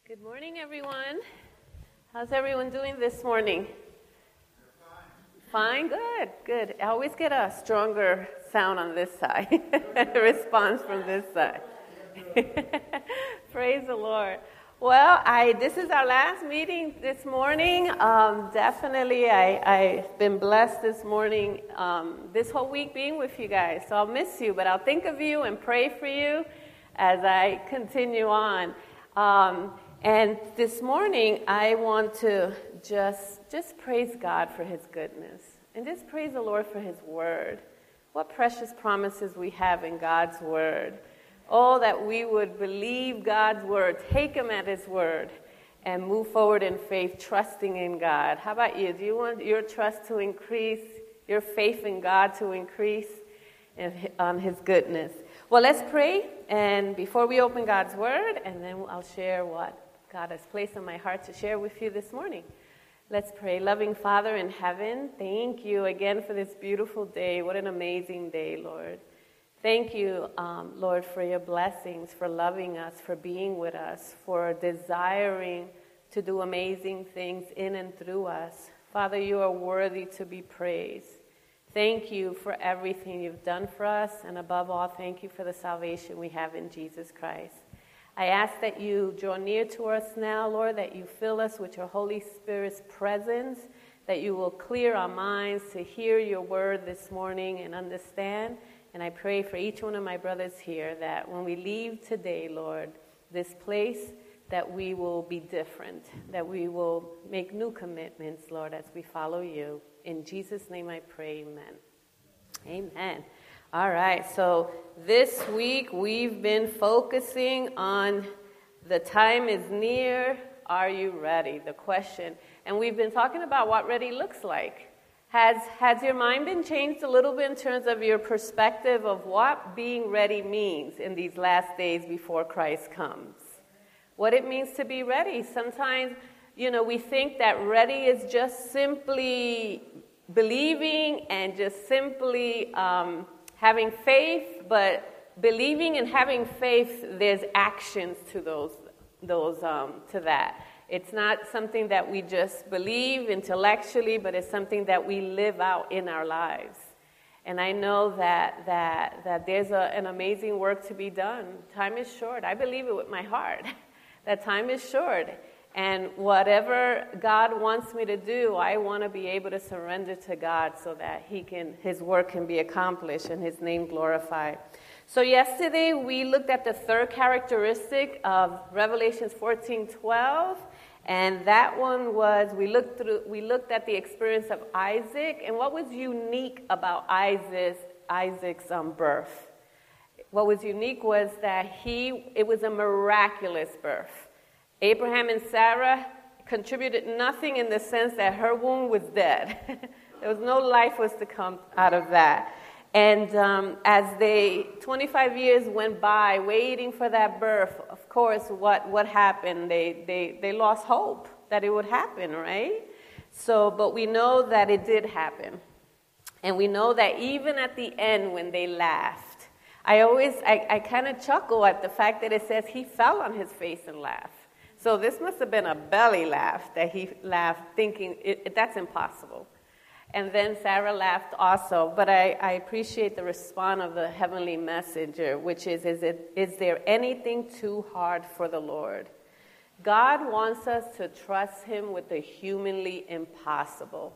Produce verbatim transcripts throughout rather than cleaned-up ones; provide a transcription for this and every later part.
Good morning, everyone. How's everyone doing this morning? Fine, good, good. I always get a stronger sound on this side, response from this side. Praise the Lord. Well, I this is our last meeting this morning. Um, definitely, I, I've been blessed this morning, um, this whole week being with you guys. So I'll miss you, but I'll think of you and pray for you as I continue on. Um, And this morning, I want to just, just praise God for His goodness and just praise the Lord for His word. What precious promises we have in God's word. Oh, that we would believe God's word, take Him at His word, and move forward in faith, trusting in God. How about you? Do you want your trust to increase, your faith in God to increase on His goodness? Well, let's pray, and before we open God's word, and then I'll share what God has placed on my heart to share with you this morning. Let's pray. Loving Father in heaven, thank you again for this beautiful day. What an amazing day, Lord. Thank you, um, Lord, for your blessings, for loving us, for being with us, for desiring to do amazing things in and through us. Father, you are worthy to be praised. Thank you for everything you've done for us, and above all, thank you for the salvation we have in Jesus Christ. I ask that you draw near to us now, Lord, that you fill us with your Holy Spirit's presence, that you will clear our minds to hear your word this morning and understand. And I pray for each one of my brothers here that when we leave today, Lord, this place, that we will be different, that we will make new commitments, Lord, as we follow you. In Jesus' name I pray, amen. Amen. All right, so this week we've been focusing on the time is near, are you ready? The question. And we've been talking about what ready looks like. Has, has your mind been changed a little bit in terms of your perspective of what being ready means in these last days before Christ comes? What it means to be ready. Sometimes, you know, we think that ready is just simply believing and just simply um, having faith, but believing and having faith, there's actions to those, those um, to that. It's not something that we just believe intellectually, but it's something that we live out in our lives. And I know that that that there's a, an amazing work to be done. Time is short. I believe it with my heart. That time is short. And whatever God wants me to do, I want to be able to surrender to God so that He can, His work can be accomplished and His name glorified. So yesterday we looked at the third characteristic of Revelation fourteen twelve, and that one was we looked through. We looked at the experience of Isaac and what was unique about Isaac's Isaac's um, birth. What was unique was that he it was a miraculous birth. Abraham and Sarah contributed nothing in the sense that her womb was dead. There was no life was to come out of that. And um, as they, twenty-five years went by waiting for that birth, of course, what, what happened? They, they, they lost hope that it would happen, right? So, but we know that it did happen. And we know that even at the end when they laughed, I always, I, I kind of chuckle at the fact that it says he fell on his face and laughed. So this must have been a belly laugh that he laughed thinking, it, it, that's impossible. And then Sarah laughed also. But I, I appreciate the response of the heavenly messenger, which is, is, it, is there anything too hard for the Lord? God wants us to trust Him with the humanly impossible.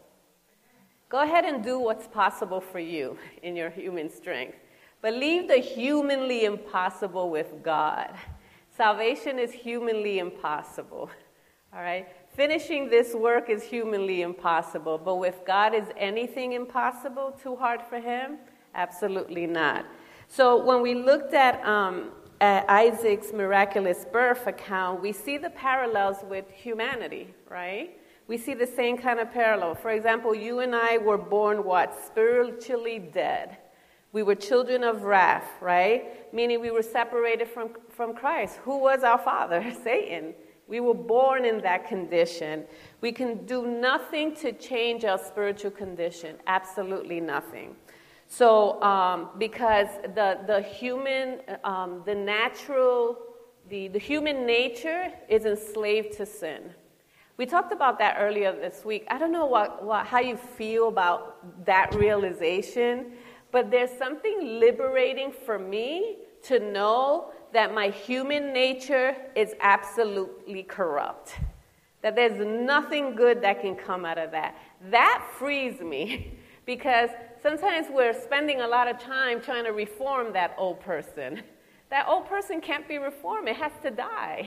Go ahead and do what's possible for you in your human strength. But leave the humanly impossible with God. Salvation is humanly impossible, all right? Finishing this work is humanly impossible, but with God, is anything impossible too hard for Him? Absolutely not. So when we looked at, um, at Isaac's miraculous birth account, we see the parallels with humanity, right? We see the same kind of parallel. For example, you and I were born what? Spiritually dead. We were children of wrath, right? Meaning we were separated from, from Christ. Who was our father? Satan. We were born in that condition. We can do nothing to change our spiritual condition. Absolutely nothing. So um, because the, the human, um, the natural the, the human nature is enslaved to sin. We talked about that earlier this week. I don't know what, what, how you feel about that realization, but there's something liberating for me to know that my human nature is absolutely corrupt, that there's nothing good that can come out of that. That frees me because sometimes we're spending a lot of time trying to reform that old person. That old person can't be reformed. It has to die.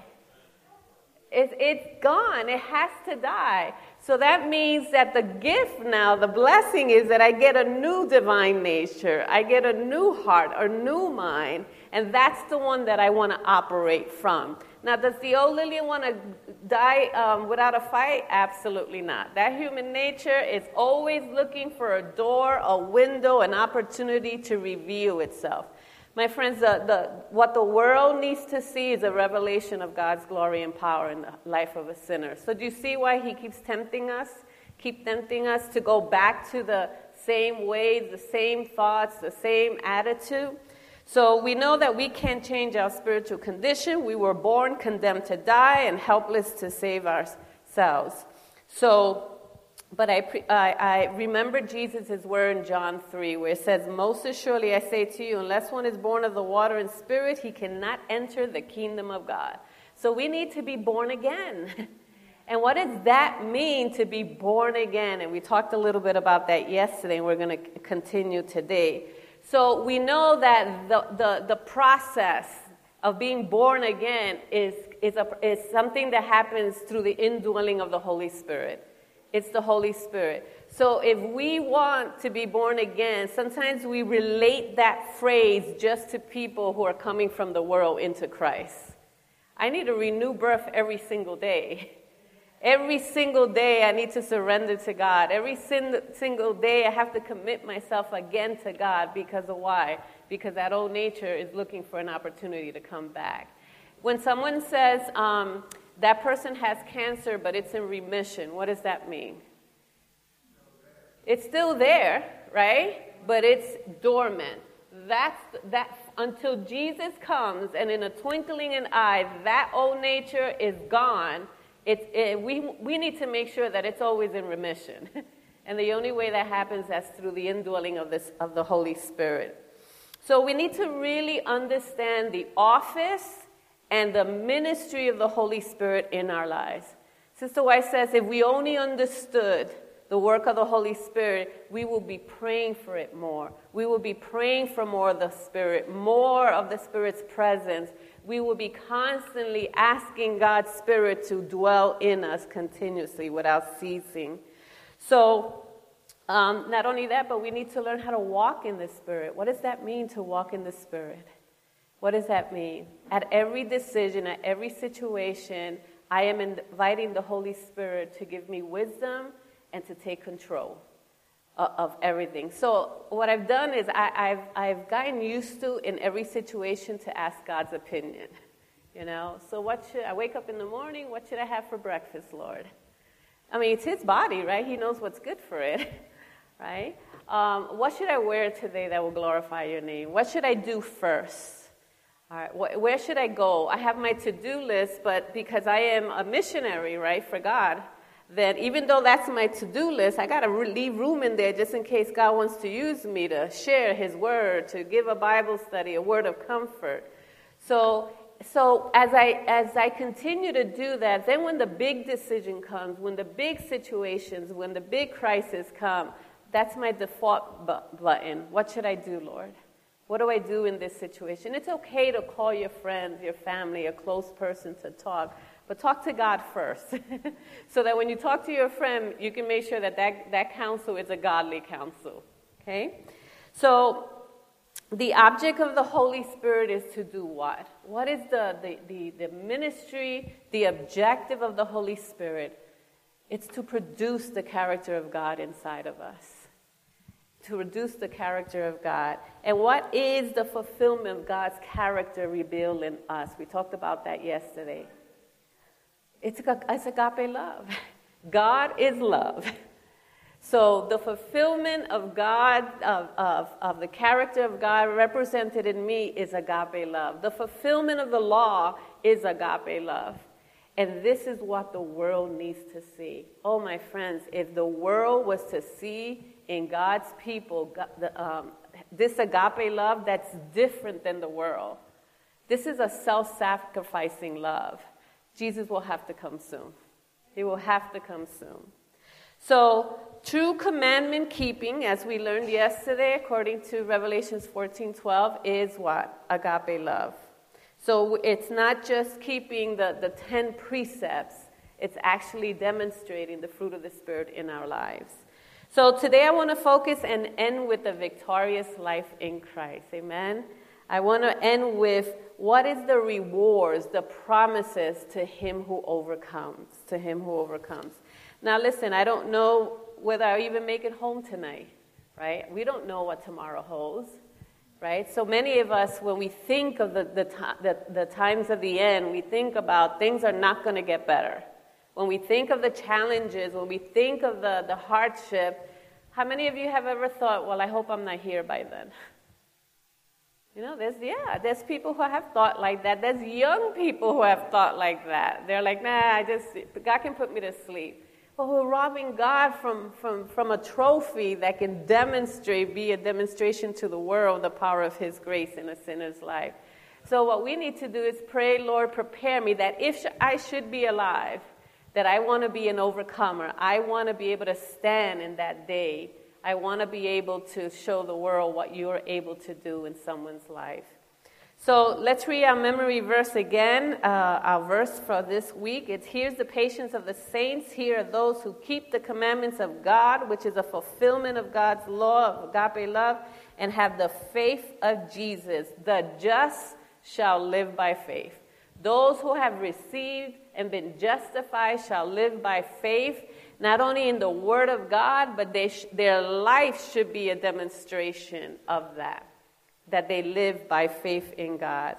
It's, it's gone. It has to die. So that means that the gift now, the blessing is that I get a new divine nature. I get a new heart, a new mind, and that's the one that I want to operate from. Now, does the old Lillian want to die um, without a fight? Absolutely not. That human nature is always looking for a door, a window, an opportunity to reveal itself. My friends, the, the, what the world needs to see is a revelation of God's glory and power in the life of a sinner. So do you see why he keeps tempting us, keep tempting us to go back to the same ways, the same thoughts, the same attitude? So we know that we can't change our spiritual condition. We were born condemned to die and helpless to save ourselves. So... But I, pre- I, I remember Jesus' word in John three, where it says, "Most assuredly I say to you, unless one is born of the water and spirit, he cannot enter the kingdom of God." So we need to be born again. And what does that mean, to be born again? And we talked a little bit about that yesterday, and we're going to continue today. So we know that the, the, the process of being born again is, is, a, is something that happens through the indwelling of the Holy Spirit. It's the Holy Spirit. So if we want to be born again, sometimes we relate that phrase just to people who are coming from the world into Christ. I need a renewed birth every single day. Every single day I need to surrender to God. Every sin- single day I have to commit myself again to God. Because of why? Because that old nature is looking for an opportunity to come back. When someone says, um, that person has cancer, but it's in remission, what does that mean? It's still there, right? But it's dormant. That's that until Jesus comes, and in a twinkling in an eye, that old nature is gone. It's it, we we need to make sure that it's always in remission, and the only way that happens is through the indwelling of this of the Holy Spirit. So we need to really understand the office and the ministry of the Holy Spirit in our lives. Sister White says, if we only understood the work of the Holy Spirit, we will be praying for it more. We will be praying for more of the Spirit, more of the Spirit's presence. We will be constantly asking God's Spirit to dwell in us continuously without ceasing. So, um, not only that, but we need to learn how to walk in the Spirit. What does that mean, to walk in the Spirit? What does that mean? At every decision, at every situation, I am inviting the Holy Spirit to give me wisdom and to take control of, of everything. So what I've done is I, I've, I've gotten used to, in every situation, to ask God's opinion. You know, so what should I wake up in the morning? What should I have for breakfast, Lord? I mean, it's His body, right? He knows what's good for it, right? Um, what should I wear today that will glorify Your name? What should I do first? All right, wh- where should I go? I have my to-do list, but because I am a missionary, right, for God, then even though that's my to-do list, I got to re- leave room in there just in case God wants to use me to share His word, to give a Bible study, a word of comfort. So, so as I as I continue to do that, then when the big decision comes, when the big situations, when the big crisis come, that's my default bu- button. What should I do, Lord? What do I do in this situation? It's okay to call your friends, your family, a close person to talk, but talk to God first. So that when you talk to your friend, you can make sure that that, that counsel is a godly counsel. Okay? So the object of the Holy Spirit is to do what? What is the, the, the, the ministry, the objective of the Holy Spirit? It's to produce the character of God inside of us. To produce the character of God. And what is the fulfillment of God's character revealed in us? We talked about that yesterday. It's, it's agape love. God is love. So the fulfillment of God, of, of, of the character of God represented in me is agape love. The fulfillment of the law is agape love. And this is what the world needs to see. Oh, my friends, if the world was to see in God's people um, this agape love that's different than the world, this is a self-sacrificing love. Jesus will have to come soon. He will have to come soon. So, true commandment keeping, as we learned yesterday, according to Revelations fourteen twelve, is what? Agape love. So it's not just keeping the, the ten precepts, it's actually demonstrating the fruit of the Spirit in our lives. So today I want to focus and end with the victorious life in Christ. Amen? I want to end with what is the rewards, the promises to him who overcomes, to him who overcomes. Now listen, I don't know whether I even make it home tonight, right? We don't know what tomorrow holds. Right? So many of us, when we think of the, the, the, the times of the end, we think about things are not going to get better. When we think of the challenges, when we think of the, the hardship, how many of you have ever thought, well, I hope I'm not here by then? You know, there's, yeah, there's people who have thought like that. There's young people who have thought like that. They're like, nah, I just, God can put me to sleep. But we're robbing God from, from, from a trophy that can demonstrate, be a demonstration to the world, the power of his grace in a sinner's life. So what we need to do is pray, Lord, prepare me that if I should be alive, that I want to be an overcomer. I want to be able to stand in that day. I want to be able to show the world what you're able to do in someone's life. So let's read our memory verse again, uh, our verse for this week. It's, here's the patience of the saints. Here are those who keep the commandments of God, which is a fulfillment of God's law of agape love, and have the faith of Jesus. The just shall live by faith. Those who have received and been justified shall live by faith, not only in the word of God, but they sh- their life should be a demonstration of that. That they live by faith in God.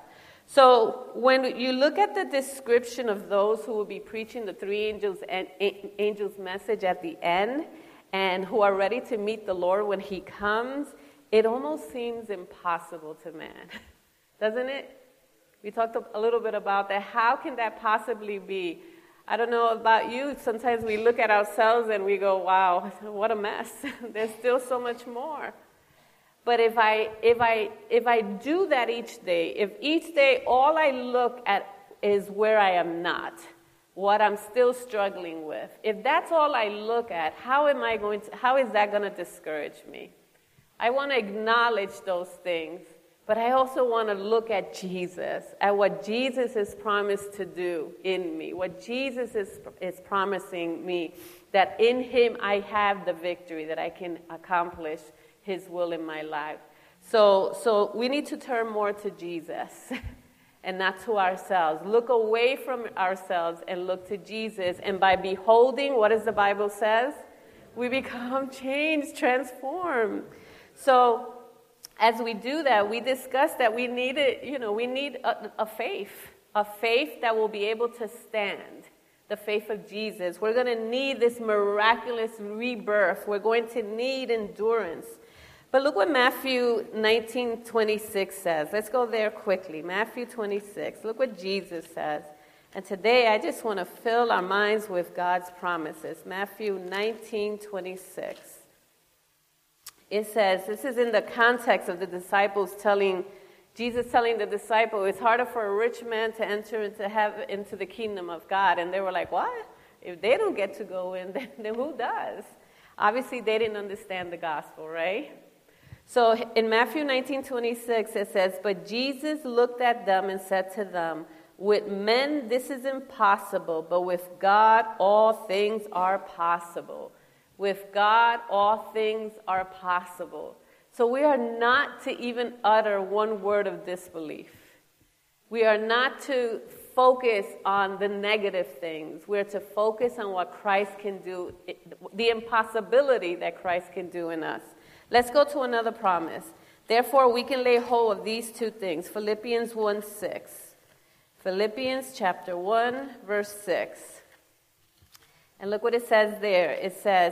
So when you look at the description of those who will be preaching the three angels and angels message at the end and who are ready to meet the Lord when he comes, it almost seems impossible to man. Doesn't it? We talked a little bit about that. How can that possibly be? I don't know about you. Sometimes we look at ourselves and we go, wow, what a mess. There's still so much more. But if I if I if I do that each day, if each day all I look at is where I am not, what I'm still struggling with, if that's all I look at, how am I going to how is that going to discourage me? I want to acknowledge those things, but I also want to look at Jesus, at what Jesus has promised to do in me, what Jesus is is promising me, that in him I have the victory, that I can accomplish his will in my life. So so we need to turn more to Jesus and not to ourselves. Look away from ourselves and look to Jesus. And by beholding, what does the Bible says? We become changed, transformed. So as we do that, we discuss that we need it, you know, we need a, a faith, a faith that will be able to stand. The faith of Jesus. We're going to need this miraculous rebirth. We're going to need endurance. But look what Matthew nineteen twenty-six says. Let's go there quickly. Matthew twenty-six. Look what Jesus says. And today I just want to fill our minds with God's promises. Matthew nineteen twenty-six. It says, this is in the context of the disciples telling, Jesus telling the disciple, it's harder for a rich man to enter into heaven, into the kingdom of God. And they were like, what? If they don't get to go in, then, then who does? Obviously, they didn't understand the gospel, right? So in Matthew nineteen twenty-six, it says, but Jesus looked at them and said to them, with men this is impossible, but with God all things are possible. With God all things are possible. So we are not to even utter one word of disbelief. We are not to focus on the negative things. We're to focus on what Christ can do, the impossibility that Christ can do in us. Let's go to another promise. Therefore, we can lay hold of these two things. Philippians one six. Philippians chapter one, verse six. And look what it says there. It says,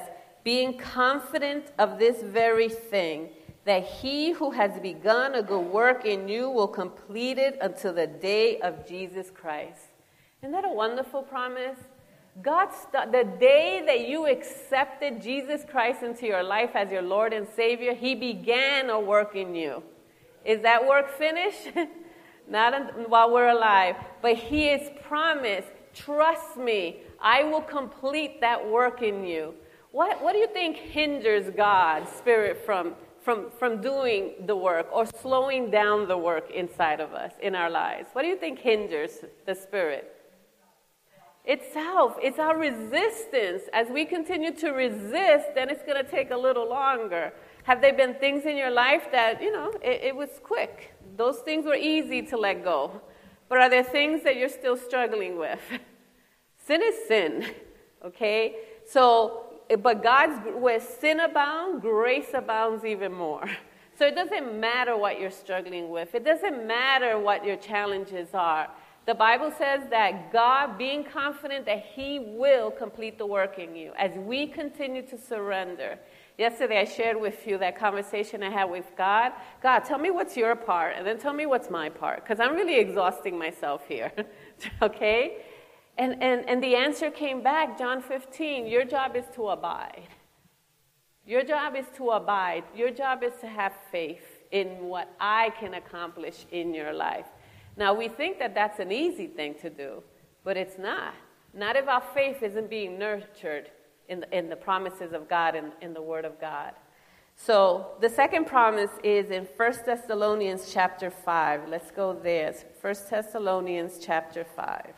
being confident of this very thing, that he who has begun a good work in you will complete it until the day of Jesus Christ. Isn't that a wonderful promise? God, st- the day that you accepted Jesus Christ into your life as your Lord and Savior, he began a work in you. Is that work finished? Not in, while we're alive, but he has promised, trust me, I will complete that work in you. What, what do you think hinders God's Spirit from, from, from doing the work or slowing down the work inside of us, in our lives? What do you think hinders the Spirit? It's self. It's our resistance. As we continue to resist, then it's going to take a little longer. Have there been things in your life that, you know, it, it was quick? Those things were easy to let go. But are there things that you're still struggling with? Sin is sin, okay? So, but God's, where sin abounds, grace abounds even more. So it doesn't matter what you're struggling with. It doesn't matter what your challenges are. The Bible says that God, being confident that he will complete the work in you as we continue to surrender. Yesterday I shared with you that conversation I had with God. God, tell me what's your part, and then tell me what's my part, because I'm really exhausting myself here, okay? And, and, and the answer came back, John fifteen, your job is to abide. Your job is to abide. Your job is to have faith in what I can accomplish in your life. Now, we think that that's an easy thing to do, but it's not. Not if our faith isn't being nurtured in the, in the promises of God and in the Word of God. So the second promise is in First Thessalonians chapter five. Let's go there. First Thessalonians chapter five.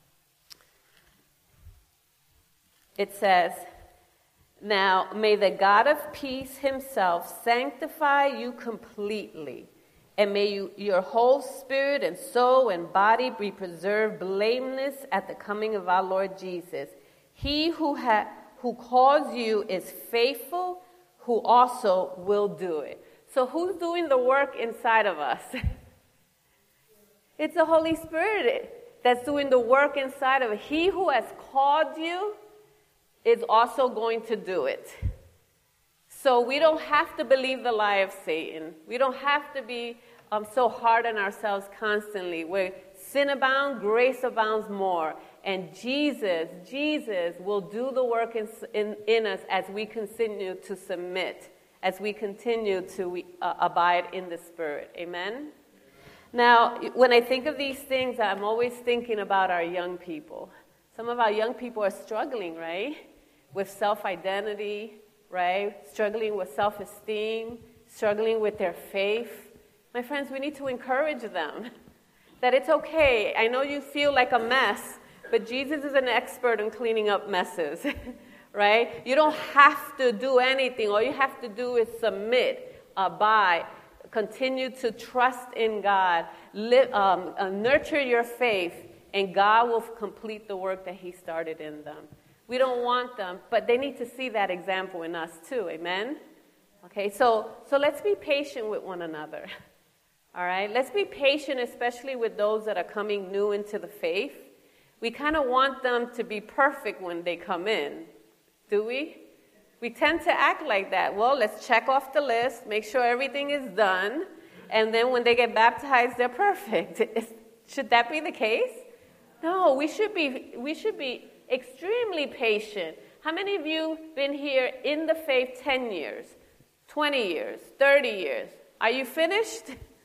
It says, now may the God of peace himself sanctify you completely, and may you, your whole spirit and soul and body be preserved blameless at the coming of our Lord Jesus. He who, ha- who calls you is faithful, who also will do it. So who's doing the work inside of us? It's the Holy Spirit that's doing the work inside of it. He who has called you is also going to do it. So we don't have to believe the lie of Satan. We don't have to be um, so hard on ourselves constantly. Where sin abounds, grace abounds more. And Jesus, Jesus will do the work in, in, in us as we continue to submit, as we continue to uh, abide in the Spirit. Amen? Now, when I think of these things, I'm always thinking about our young people. Some of our young people are struggling, right? With self-identity, right? Struggling with self-esteem, struggling with their faith. My friends, we need to encourage them that it's okay. I know you feel like a mess, but Jesus is an expert in cleaning up messes, right? You don't have to do anything. All you have to do is submit, abide, continue to trust in God, live, um, uh, nurture your faith, and God will complete the work that he started in them. We don't want them, but they need to see that example in us too, amen? Okay, so, so let's be patient with one another, all right? Let's be patient, especially with those that are coming new into the faith. We kind of want them to be perfect when they come in, do we? We tend to act like that. Well, let's check off the list, make sure everything is done, and then when they get baptized, they're perfect. Should that be the case? No, we should be we should be extremely patient. How many of you been here in the faith ten years, twenty years, thirty years? Are you finished?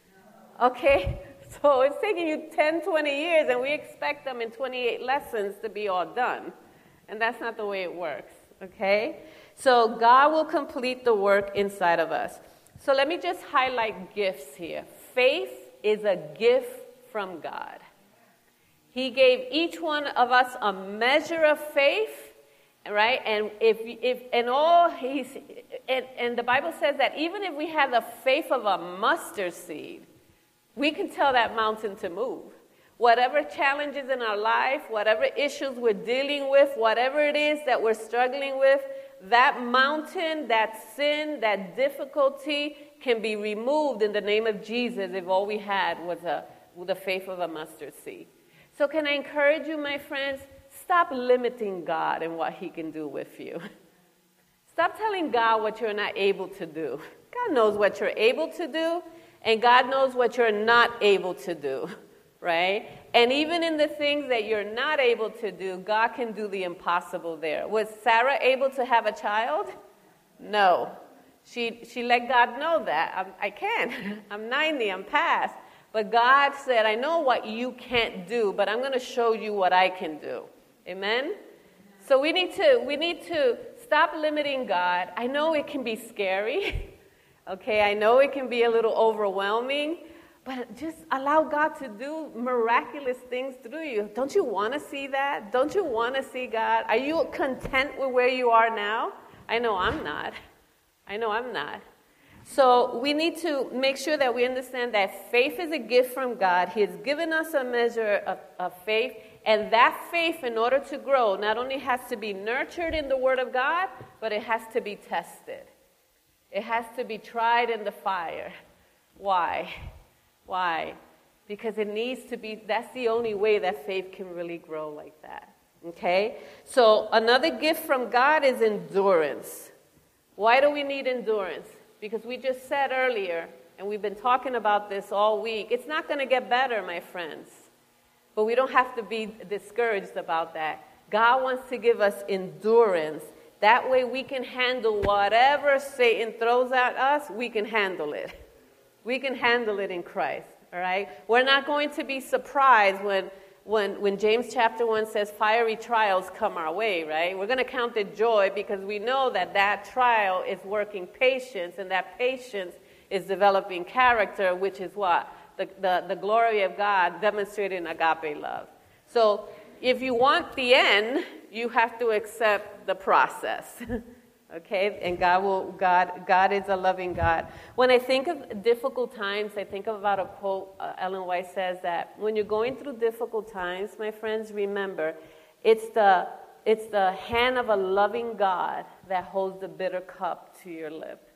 Okay, so it's taking you ten, twenty years, and we expect them in twenty-eight lessons to be all done. And that's not the way it works, okay? So God will complete the work inside of us. So let me just highlight gifts here. Faith is a gift from God. He gave each one of us a measure of faith, right? And if if and all he's and, and the Bible says that even if we have the faith of a mustard seed, we can tell that mountain to move. Whatever challenges in our life, whatever issues we're dealing with, whatever it is that we're struggling with, that mountain, that sin, that difficulty can be removed in the name of Jesus if all we had was a, the faith of a mustard seed. So can I encourage you, my friends, stop limiting God and what he can do with you. Stop telling God what you're not able to do. God knows what you're able to do, and God knows what you're not able to do, right? And even in the things that you're not able to do, God can do the impossible there. Was Sarah able to have a child? No. She she let God know that. I'm, I can't. I'm ninety. I'm past. But God said, I know what you can't do, but I'm going to show you what I can do. Amen? So we need to we need to stop limiting God. I know it can be scary. Okay, I know it can be a little overwhelming, but just allow God to do miraculous things through you. Don't you want to see that? Don't you want to see God? Are you content with where you are now? I know I'm not. I know I'm not. So we need to make sure that we understand that faith is a gift from God. He has given us a measure of, of faith, and that faith, in order to grow, not only has to be nurtured in the Word of God, but it has to be tested. It has to be tried in the fire. Why? Why? Because it needs to be, that's the only way that faith can really grow like that. Okay? So another gift from God is endurance. Why do we need endurance? Because we just said earlier, and we've been talking about this all week, it's not going to get better, my friends. But we don't have to be discouraged about that. God wants to give us endurance. That way we can handle whatever Satan throws at us, we can handle it. We can handle it in Christ, all right? We're not going to be surprised when, when, when James chapter one says fiery trials come our way, right? We're going to count it joy because we know that that trial is working patience, and that patience is developing character, which is what? The, the, the glory of God demonstrated in agape love. So if you want the end, you have to accept the process. Okay? And God will God God is a loving God. When I think of difficult times, I think about a quote uh, Ellen White says that when you're going through difficult times, my friends, remember, it's the it's the hand of a loving God that holds the bitter cup to your lip.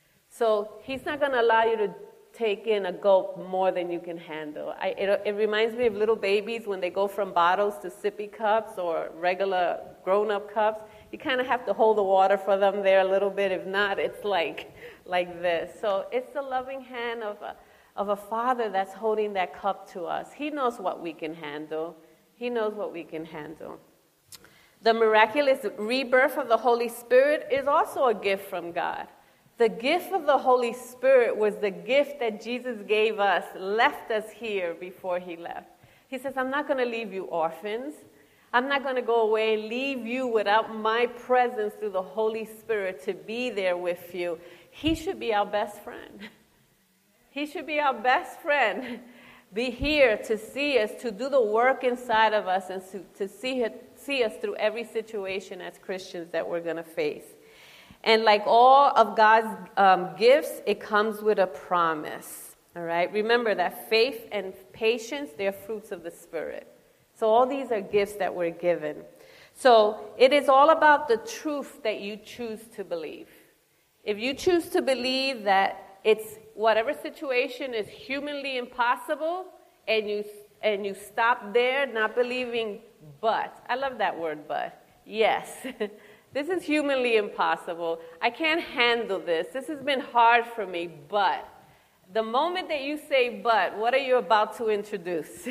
So he's not going to allow you to take in a gulp more than you can handle. I, it, it reminds me of little babies when they go from bottles to sippy cups or regular grown-up cups. You kind of have to hold the water for them there a little bit. If not, it's like like this. So it's the loving hand of a, of a father that's holding that cup to us. He knows what we can handle. He knows what we can handle. The miraculous rebirth of the Holy Spirit is also a gift from God. The gift of the Holy Spirit was the gift that Jesus gave us, left us here before he left. He says, I'm not going to leave you orphans. I'm not going to go away and leave you without my presence through the Holy Spirit to be there with you. He should be our best friend. He should be our best friend. Be here to see us, to do the work inside of us, and to, to see, it, see us through every situation as Christians that we're going to face. And like all of God's um, gifts, it comes with a promise, all right? Remember that faith and patience, they're fruits of the Spirit. So all these are gifts that we're given. So it is all about the truth that you choose to believe. If you choose to believe that it's whatever situation is humanly impossible, and you and you stop there, not believing, but, I love that word, but, yes. This is humanly impossible. I can't handle this. This has been hard for me, but the moment that you say but, what are you about to introduce?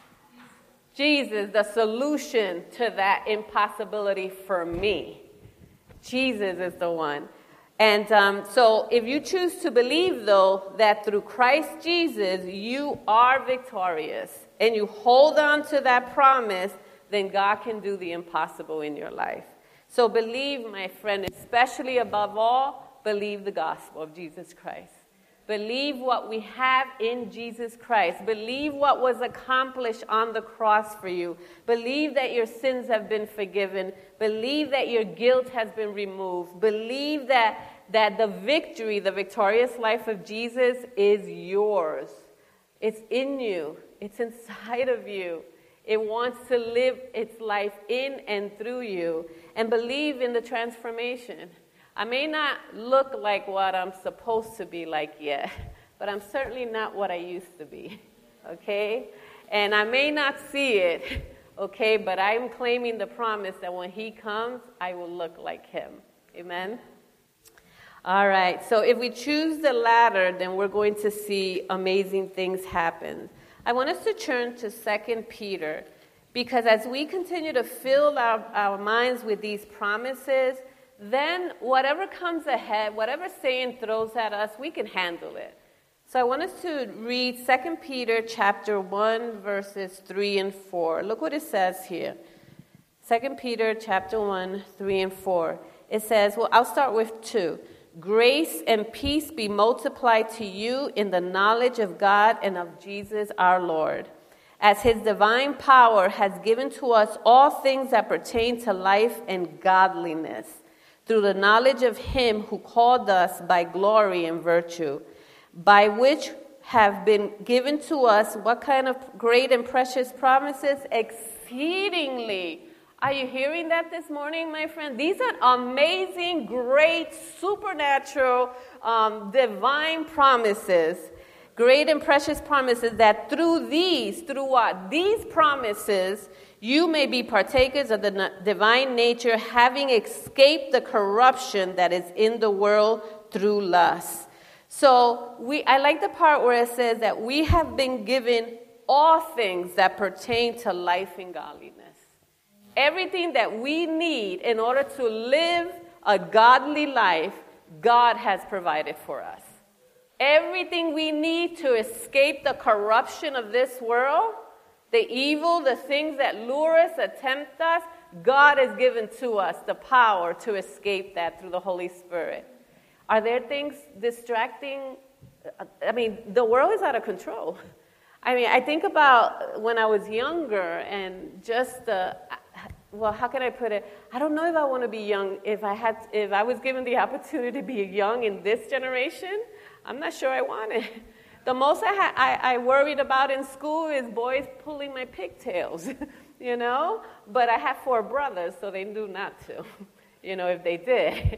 Jesus, the solution to that impossibility for me. Jesus is the one. And um, so if you choose to believe, though, that through Christ Jesus you are victorious, and you hold on to that promise, then God can do the impossible in your life. So believe, my friend, especially above all, believe the gospel of Jesus Christ. Believe what we have in Jesus Christ. Believe what was accomplished on the cross for you. Believe that your sins have been forgiven. Believe that your guilt has been removed. Believe that, that the victory, the victorious life of Jesus is yours. It's in you. It's inside of you. It wants to live its life in and through you. And believe in the transformation. I may not look like what I'm supposed to be like yet, but I'm certainly not what I used to be, okay? And I may not see it, okay, but I'm claiming the promise that when he comes, I will look like him. Amen? All right, so if we choose the latter, then we're going to see amazing things happen. I want us to turn to Second Peter, because as we continue to fill our, our minds with these promises, then whatever comes ahead, whatever Satan throws at us, we can handle it. So I want us to read Second Peter chapter one, verses three and four. Look what it says here. Second Peter chapter one, three and four. It says, well, I'll start with two. Grace and peace be multiplied to you in the knowledge of God and of Jesus our Lord, as his divine power has given to us all things that pertain to life and godliness, through the knowledge of him who called us by glory and virtue, by which have been given to us what kind of great and precious promises? Exceedingly. Are you hearing that this morning, my friend? These are amazing, great, supernatural, um, divine promises. Great and precious promises that through these, through what? These promises, you may be partakers of the divine nature, having escaped the corruption that is in the world through lust. So we, I like the part where it says that we have been given all things that pertain to life and godliness. Everything that we need in order to live a godly life, God has provided for us. Everything we need to escape the corruption of this world, the evil, the things that lure us, tempt us, God has given to us the power to escape that through the Holy Spirit. Are there things distracting? I mean, the world is out of control. I mean, I think about when I was younger and just the, well, how can I put it? I don't know if I want to be young. If I had, if I was given the opportunity to be young in this generation, I'm not sure I want it. The most I, ha- I, I worried about in school is boys pulling my pigtails, you know? But I have four brothers, so they knew not to, you know, if they did.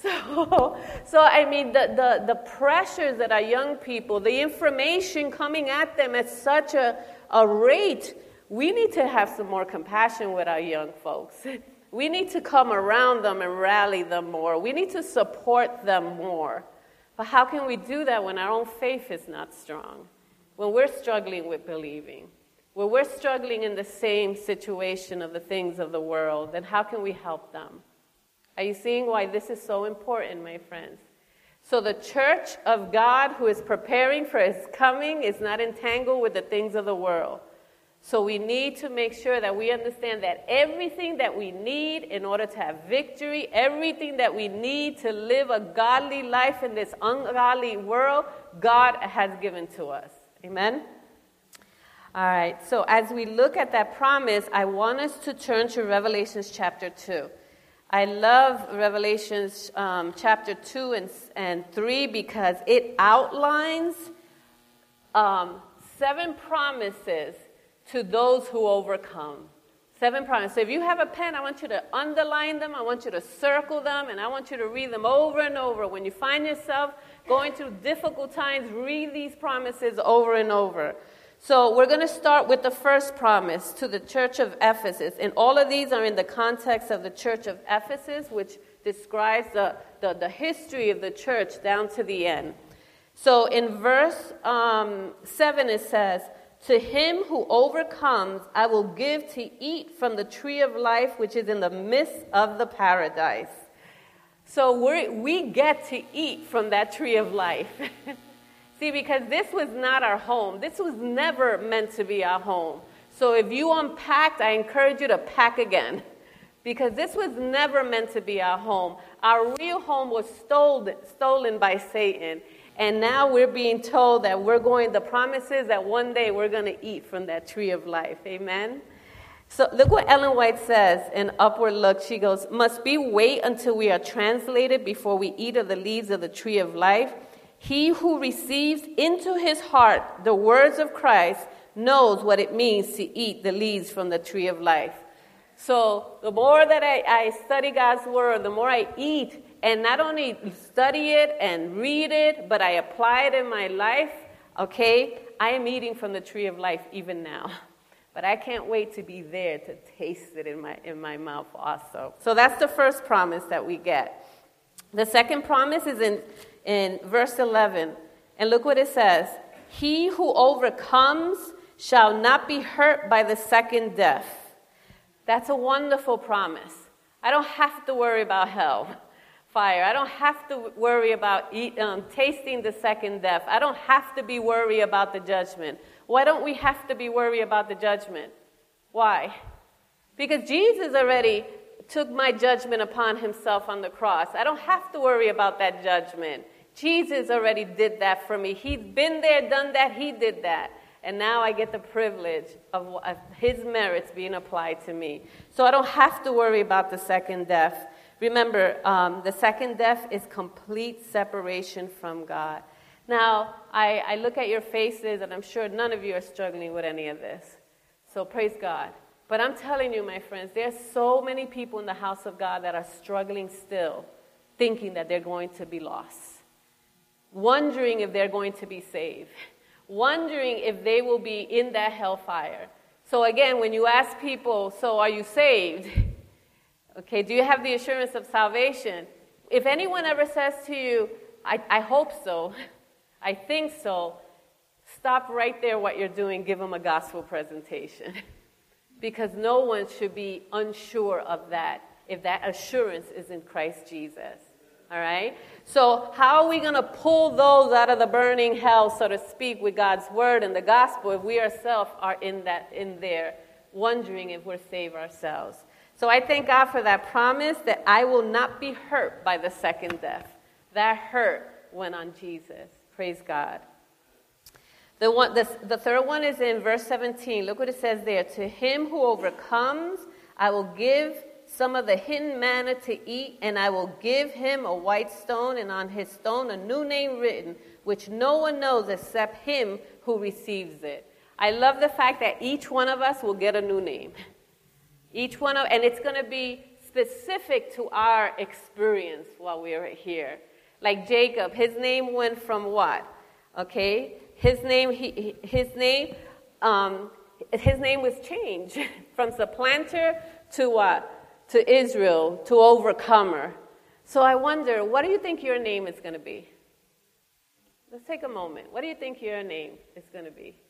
So, so I mean, the, the, the pressures that our young people, the information coming at them at such a, a rate, we need to have some more compassion with our young folks. We need to come around them and rally them more. We need to support them more. But how can we do that when our own faith is not strong? When we're struggling with believing? When we're struggling in the same situation of the things of the world, then how can we help them? Are you seeing why this is so important, my friends? So the church of God who is preparing for his coming is not entangled with the things of the world. So we need to make sure that we understand that everything that we need in order to have victory, everything that we need to live a godly life in this ungodly world, God has given to us. Amen? All right, so as we look at that promise, I want us to turn to Revelation chapter two. I love Revelations um, chapter two and, and three because it outlines um, seven promises to those who overcome. Seven promises. So if you have a pen, I want you to underline them. I want you to circle them, and I want you to read them over and over. When you find yourself going through difficult times, read these promises over and over. So we're going to start with the first promise to the church of Ephesus. And all of these are in the context of the church of Ephesus, which describes the, the, the history of the church down to the end. So in verse um, seven it says, "To him who overcomes, I will give to eat from the tree of life, which is in the midst of the paradise." So we we get to eat from that tree of life. See, because this was not our home. This was never meant to be our home. So if you unpacked, I encourage you to pack again. Because this was never meant to be our home. Our real home was stolen, stolen by Satan. And now we're being told that we're going, the promise is that one day we're going to eat from that tree of life. Amen? So look what Ellen White says in Upward Look. She goes, "Must we wait until we are translated before we eat of the leaves of the tree of life? He who receives into his heart the words of Christ knows what it means to eat the leaves from the tree of life." So the more that I, I study God's word, the more I eat, and not only study it and read it, but I apply it in my life, okay, I am eating from the tree of life even now. But I can't wait to be there to taste it in my in my mouth also. So that's the first promise that we get. The second promise is in, in verse eleven. And look what it says. He who overcomes shall not be hurt by the second death. That's a wonderful promise. I don't have to worry about hell, fire. I don't have to worry about eat, um, tasting the second death. I don't have to be worried about the judgment. Why don't we have to be worried about the judgment? Why? Because Jesus already took my judgment upon himself on the cross. I don't have to worry about that judgment. Jesus already did that for me. He's been there, done that. He did that. And now I get the privilege of, of his merits being applied to me. So I don't have to worry about the second death. Remember, um, the second death is complete separation from God. Now, I, I look at your faces, and I'm sure none of you are struggling with any of this. So praise God. But I'm telling you, my friends, there's so many people in the house of God that are struggling still, thinking that they're going to be lost, wondering if they're going to be saved, wondering if they will be in that hellfire. So again, when you ask people, so are you saved? Okay, do you have the assurance of salvation? If anyone ever says to you, I, I hope so, I think so, stop right there what you're doing, give them a gospel presentation. Because no one should be unsure of that if that assurance is in Christ Jesus. All right? So how are we going to pull those out of the burning hell, so to speak, with God's word and the gospel if we ourselves are in that in there, wondering if we're saved ourselves? So I thank God for that promise that I will not be hurt by the second death. That hurt went on Jesus. Praise God. The, one, the, the third one is in verse seventeen. Look what it says there. To him who overcomes, I will give some of the hidden manna to eat, and I will give him a white stone, and on his stone a new name written, which no one knows except him who receives it. I love the fact that each one of us will get a new name. Each one of, and it's going to be specific to our experience while we are here. Like Jacob, his name went from what? Okay, his name, he, his name, um, his name was changed from supplanter to what? To Israel, to overcomer. So I wonder, what do you think your name is going to be? Let's take a moment. What do you think your name is going to be?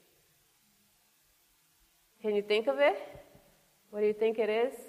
Can you think of it? What do you think it is?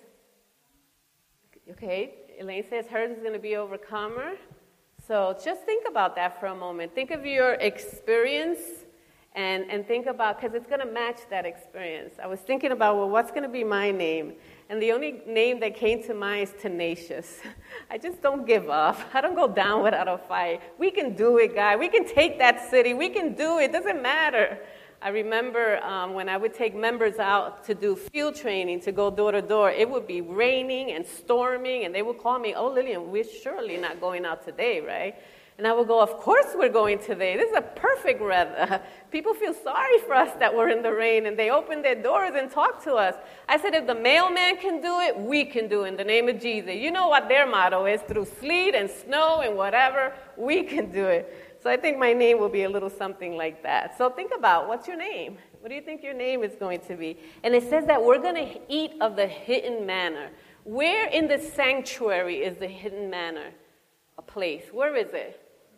Okay, Elaine says hers is going to be overcomer. So just think about that for a moment. Think of your experience and, and think about, because it's going to match that experience. I was thinking about, well, what's going to be my name? And the only name that came to mind is tenacious. I just don't give up. I don't go down without a fight. We can do it, God. We can take that city. We can do it. It doesn't matter. I remember um, when I would take members out to do field training, to go door to door, it would be raining and storming, and they would call me, oh, Lillian, we're surely not going out today, right? And I would go, of course we're going today. This is a perfect weather. People feel sorry for us that we're in the rain, and they open their doors and talk to us. I said, if the mailman can do it, we can do it in the name of Jesus. You know what their motto is, through sleet and snow and whatever, we can do it. So I think my name will be a little something like that. So think about, what's your name? What do you think your name is going to be? And it says that we're going to eat of the hidden manna. Where in the sanctuary is the hidden manna a place? Where is it?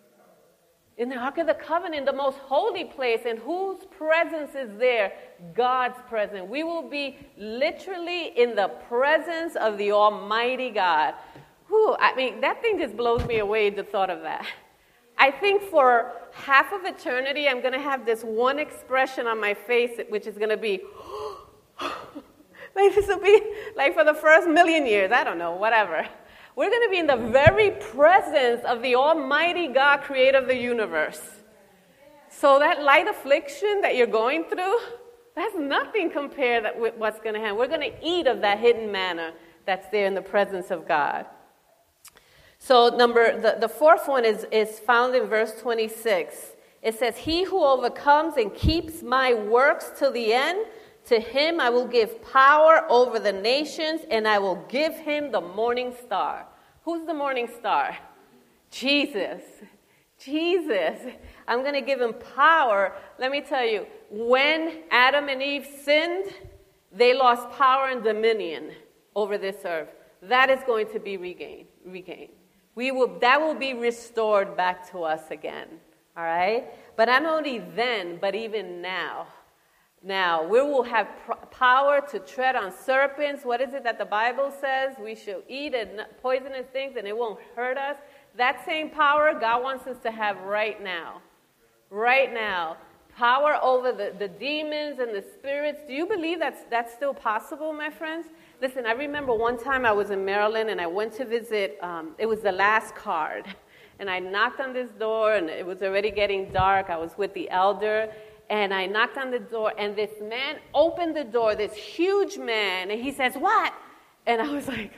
In the Ark of the Covenant, the most holy place. And whose presence is there? God's presence. We will be literally in the presence of the Almighty God. Whew, I mean, that thing just blows me away, the thought of that. I think for half of eternity, I'm going to have this one expression on my face, which is going to be, like this will be like for the first million years, I don't know, whatever. We're going to be in the very presence of the Almighty God, creator of the universe. So that light affliction that you're going through, that's nothing compared with what's going to happen. We're going to eat of that hidden manna that's there in the presence of God. So number the, the fourth one is, is found in verse twenty-six. It says, he who overcomes and keeps my works till the end, to him I will give power over the nations, and I will give him the morning star. Who's the morning star? Jesus. Jesus. I'm going to give him power. Let me tell you, when Adam and Eve sinned, they lost power and dominion over this earth. That is going to be regained. regained. We will, that will be restored back to us again, all right? But not only then, but even now. Now, we will have pr- power to tread on serpents. What is it that the Bible says? We shall eat poisonous things and it won't hurt us. That same power God wants us to have right now. Right now. Power over the, the demons and the spirits. Do you believe that's, that's still possible, my friends? Listen, I remember one time I was in Maryland and I went to visit, um, it was the last card. And I knocked on this door and it was already getting dark. I was with the elder and I knocked on the door and this man opened the door, this huge man, and he says, "What?" And I was like,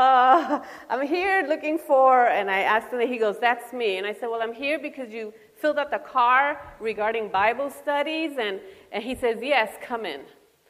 uh, I'm here looking for, and I asked him, and he goes, "That's me." And I said, "Well, I'm here because you filled out the card regarding Bible studies." And, and he says, "Yes, come in."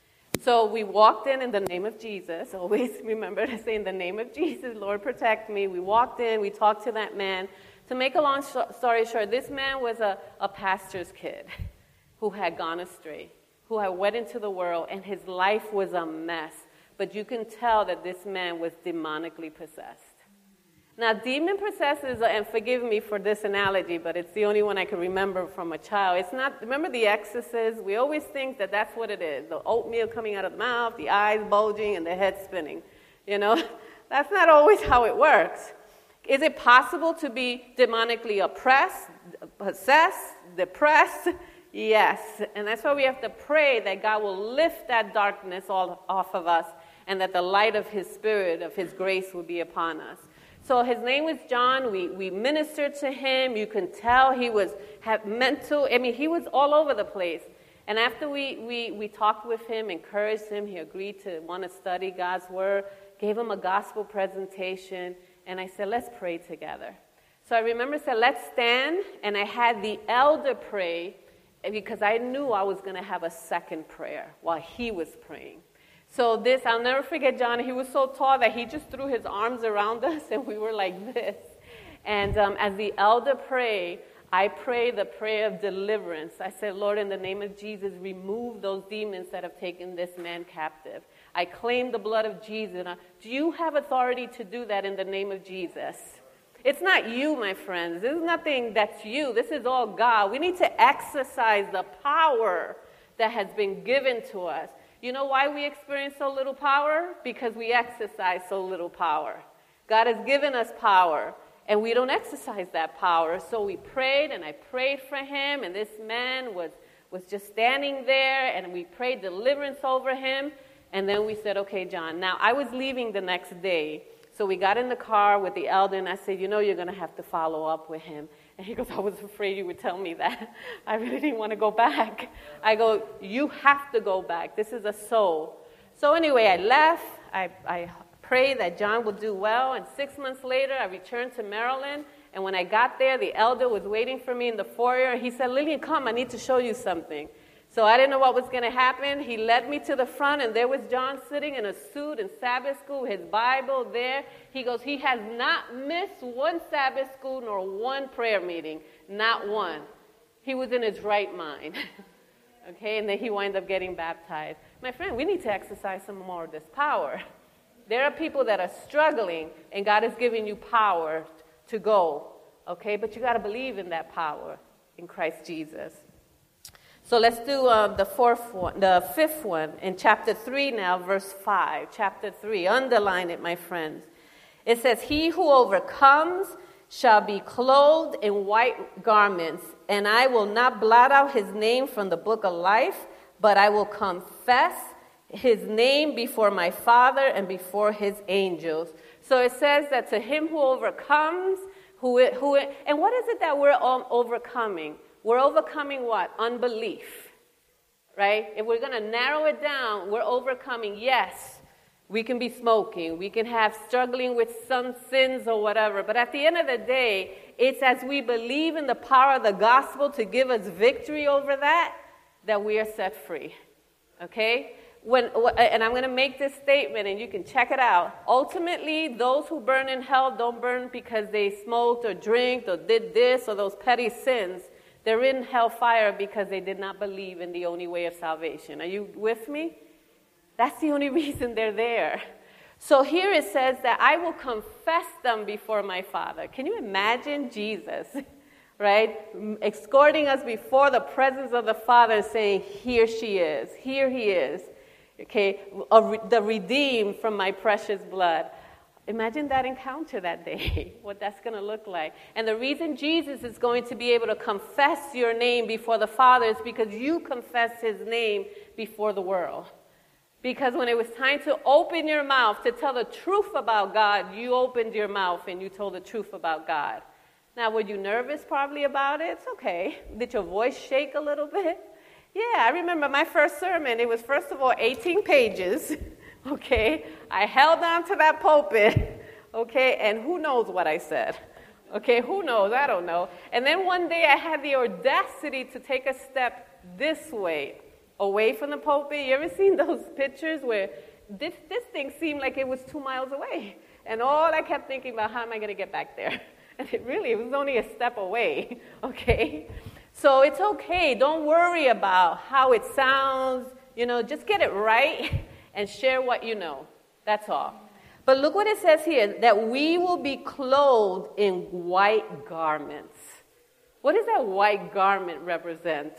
So we walked in in the name of Jesus. Always remember to say, in the name of Jesus, Lord, protect me. We walked in. We talked to that man. To make a long sh- story short, this man was a, a pastor's kid who had gone astray, who had went into the world, and his life was a mess. But you can tell that this man was demonically possessed. Now, demon possesses, and forgive me for this analogy, but it's the only one I can remember from a child. It's not, remember The Exorcist? We always think that that's what it is. The oatmeal coming out of the mouth, the eyes bulging, and the head spinning. You know, that's not always how it works. Is it possible to be demonically oppressed, possessed, depressed? Yes. And that's why we have to pray that God will lift that darkness all off of us and that the light of his spirit, of his grace will be upon us. So his name was John. We we ministered to him. You can tell he was had mental. I mean, he was all over the place. And after we, we, we talked with him, encouraged him, he agreed to want to study God's word, gave him a gospel presentation, and I said, let's pray together. So I remember I said, let's stand, and I had the elder pray because I knew I was going to have a second prayer while he was praying. So this, I'll never forget John. He was so tall that he just threw his arms around us, and we were like this. And um, as the elder prayed, I prayed the prayer of deliverance. I said, Lord, in the name of Jesus, remove those demons that have taken this man captive. I claim the blood of Jesus. Do you have authority to do that in the name of Jesus? It's not you, my friends. This is nothing that's you. This is all God. We need to exercise the power that has been given to us. You know why we experience so little power? Because we exercise so little power. God has given us power, and we don't exercise that power. So we prayed, and I prayed for him, and this man was, was just standing there, and we prayed deliverance over him. And then we said, okay, John. Now, I was leaving the next day, so we got in the car with the elder, and I said, you know, you're going to have to follow up with him. And he goes, I was afraid you would tell me that. I really didn't want to go back. I go, you have to go back. This is a soul. So anyway, I left. I, I prayed that John would do well. And six months later, I returned to Maryland. And when I got there, the elder was waiting for me in the foyer. And he said, Lillian, come. I need to show you something. So I didn't know what was going to happen. He led me to the front, and there was John sitting in a suit in Sabbath school, his Bible there. He goes, he has not missed one Sabbath school nor one prayer meeting, not one. He was in his right mind. Okay, and then he wound up getting baptized. My friend, we need to exercise some more of this power. There are people that are struggling, and God is giving you power to go. Okay, but you got to believe in that power in Christ Jesus. So let's do uh, the fourth one, the fifth one in chapter three now, verse five. Chapter three, underline it, my friends. It says, he who overcomes shall be clothed in white garments, and I will not blot out his name from the book of life, but I will confess his name before my Father and before his angels. So it says that to him who overcomes, who, who and what is it that we're all overcoming? We're overcoming what? Unbelief, right? If we're going to narrow it down, we're overcoming, yes, we can be smoking. We can have struggling with some sins or whatever. But at the end of the day, it's as we believe in the power of the gospel to give us victory over that, that we are set free, okay? When, and I'm going to make this statement, and you can check it out. Ultimately, those who burn in hell don't burn because they smoked or drank or did this or those petty sins. They're in hellfire because they did not believe in the only way of salvation. Are you with me? That's the only reason they're there. So here it says that I will confess them before my Father. Can you imagine Jesus, right, escorting us before the presence of the Father, saying, here she is, here he is, okay, the redeemed from my precious blood. Imagine that encounter that day, what that's going to look like. And the reason Jesus is going to be able to confess your name before the Father is because you confessed his name before the world. Because when it was time to open your mouth to tell the truth about God, you opened your mouth and you told the truth about God. Now, were you nervous probably about it? It's okay. Did your voice shake a little bit? Yeah, I remember my first sermon. It was, first of all, eighteen pages, okay? I held on to that pulpit, okay? And who knows what I said? Okay, who knows? I don't know. And then one day I had the audacity to take a step this way, away from the pulpit. You ever seen those pictures where this, this thing seemed like it was two miles away? And all I kept thinking about, how am I going to get back there? And it really, it was only a step away, okay? So it's okay. Don't worry about how it sounds. You know, just get it right and share what you know. That's all. But look what it says here, that we will be clothed in white garments. What does that white garment represent?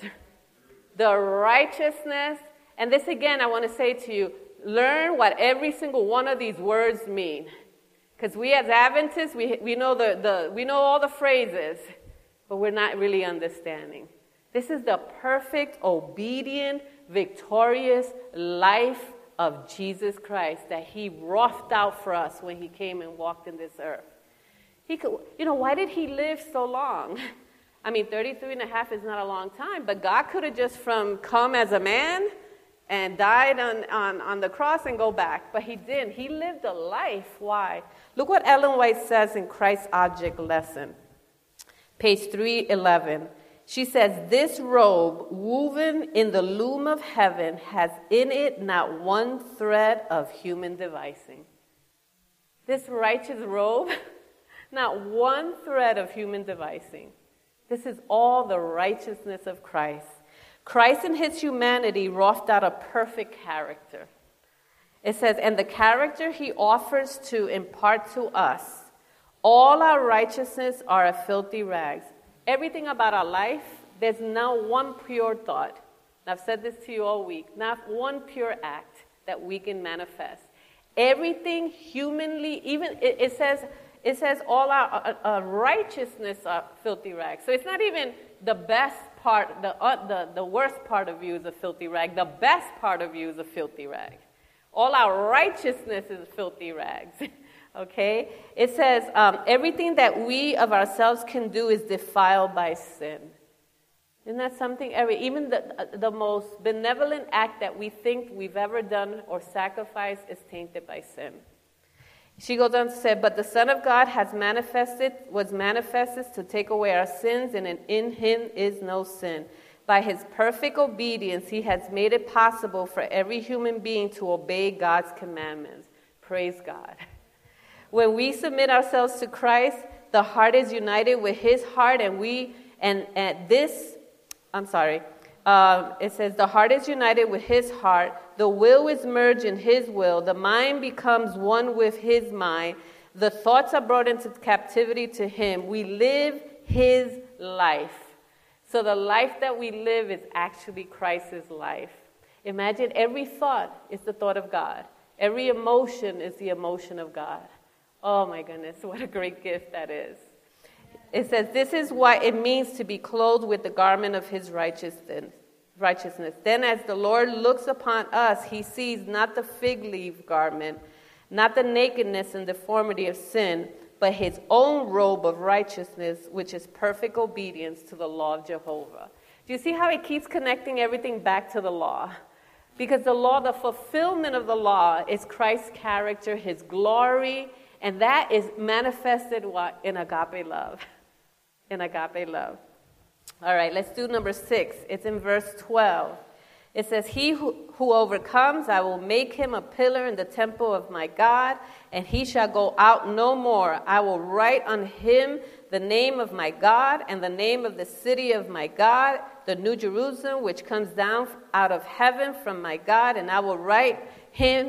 The righteousness, and this again I want to say to you, learn what every single one of these words mean. Because we as Adventists, we, we, know the, the, we know all the phrases, but we're not really understanding. This is the perfect, obedient, victorious life of Jesus Christ that he roughed out for us when he came and walked in this earth. He could, you know, why did he live so long? I mean, thirty-three and a half is not a long time, but God could have just from come as a man and died on, on, on the cross and go back. But he didn't. He lived a life. Why? Look what Ellen White says in Christ's Object Lesson, page three eleven. She says, this robe woven in the loom of heaven has in it not one thread of human devising. This righteous robe, not one thread of human devising. This is all the righteousness of Christ. Christ in his humanity wrought out a perfect character. It says, and the character he offers to impart to us, all our righteousness are a filthy rags. Everything about our life, there's not one pure thought. And I've said this to you all week. Not one pure act that we can manifest. Everything humanly, even it, it says, it says all our uh, uh, righteousness are filthy rags. So it's not even the best part, the, uh, the the worst part of you is a filthy rag. The best part of you is a filthy rag. All our righteousness is filthy rags. Okay? It says um, everything that we of ourselves can do is defiled by sin. Isn't that something? Every, even the, the most benevolent act that we think we've ever done or sacrificed is tainted by sin. She goes on to say, but the Son of God has manifested, was manifested to take away our sins, and in him is no sin. By his perfect obedience, he has made it possible for every human being to obey God's commandments. Praise God. When we submit ourselves to Christ, the heart is united with his heart, and we, and at this, I'm sorry, uh, it says the heart is united with his heart, the will is merged in his will, the mind becomes one with his mind, the thoughts are brought into captivity to him. We live his life. So the life that we live is actually Christ's life. Imagine every thought is the thought of God. Every emotion is the emotion of God. Oh my goodness, what a great gift that is. It says, this is what it means to be clothed with the garment of his righteousness. righteousness. Then as the Lord looks upon us, he sees not the fig leaf garment, not the nakedness and deformity of sin, but his own robe of righteousness, which is perfect obedience to the law of Jehovah. Do you see how it keeps connecting everything back to the law? Because the law, the fulfillment of the law is Christ's character, his glory, and that is manifested what? In agape love. In agape love. All right, let's do number six. It's in verse twelve. It says, he who, who overcomes, I will make him a pillar in the temple of my God, and he shall go out no more. I will write on him the name of my God and the name of the city of my God, the New Jerusalem, which comes down out of heaven from my God, and I will write him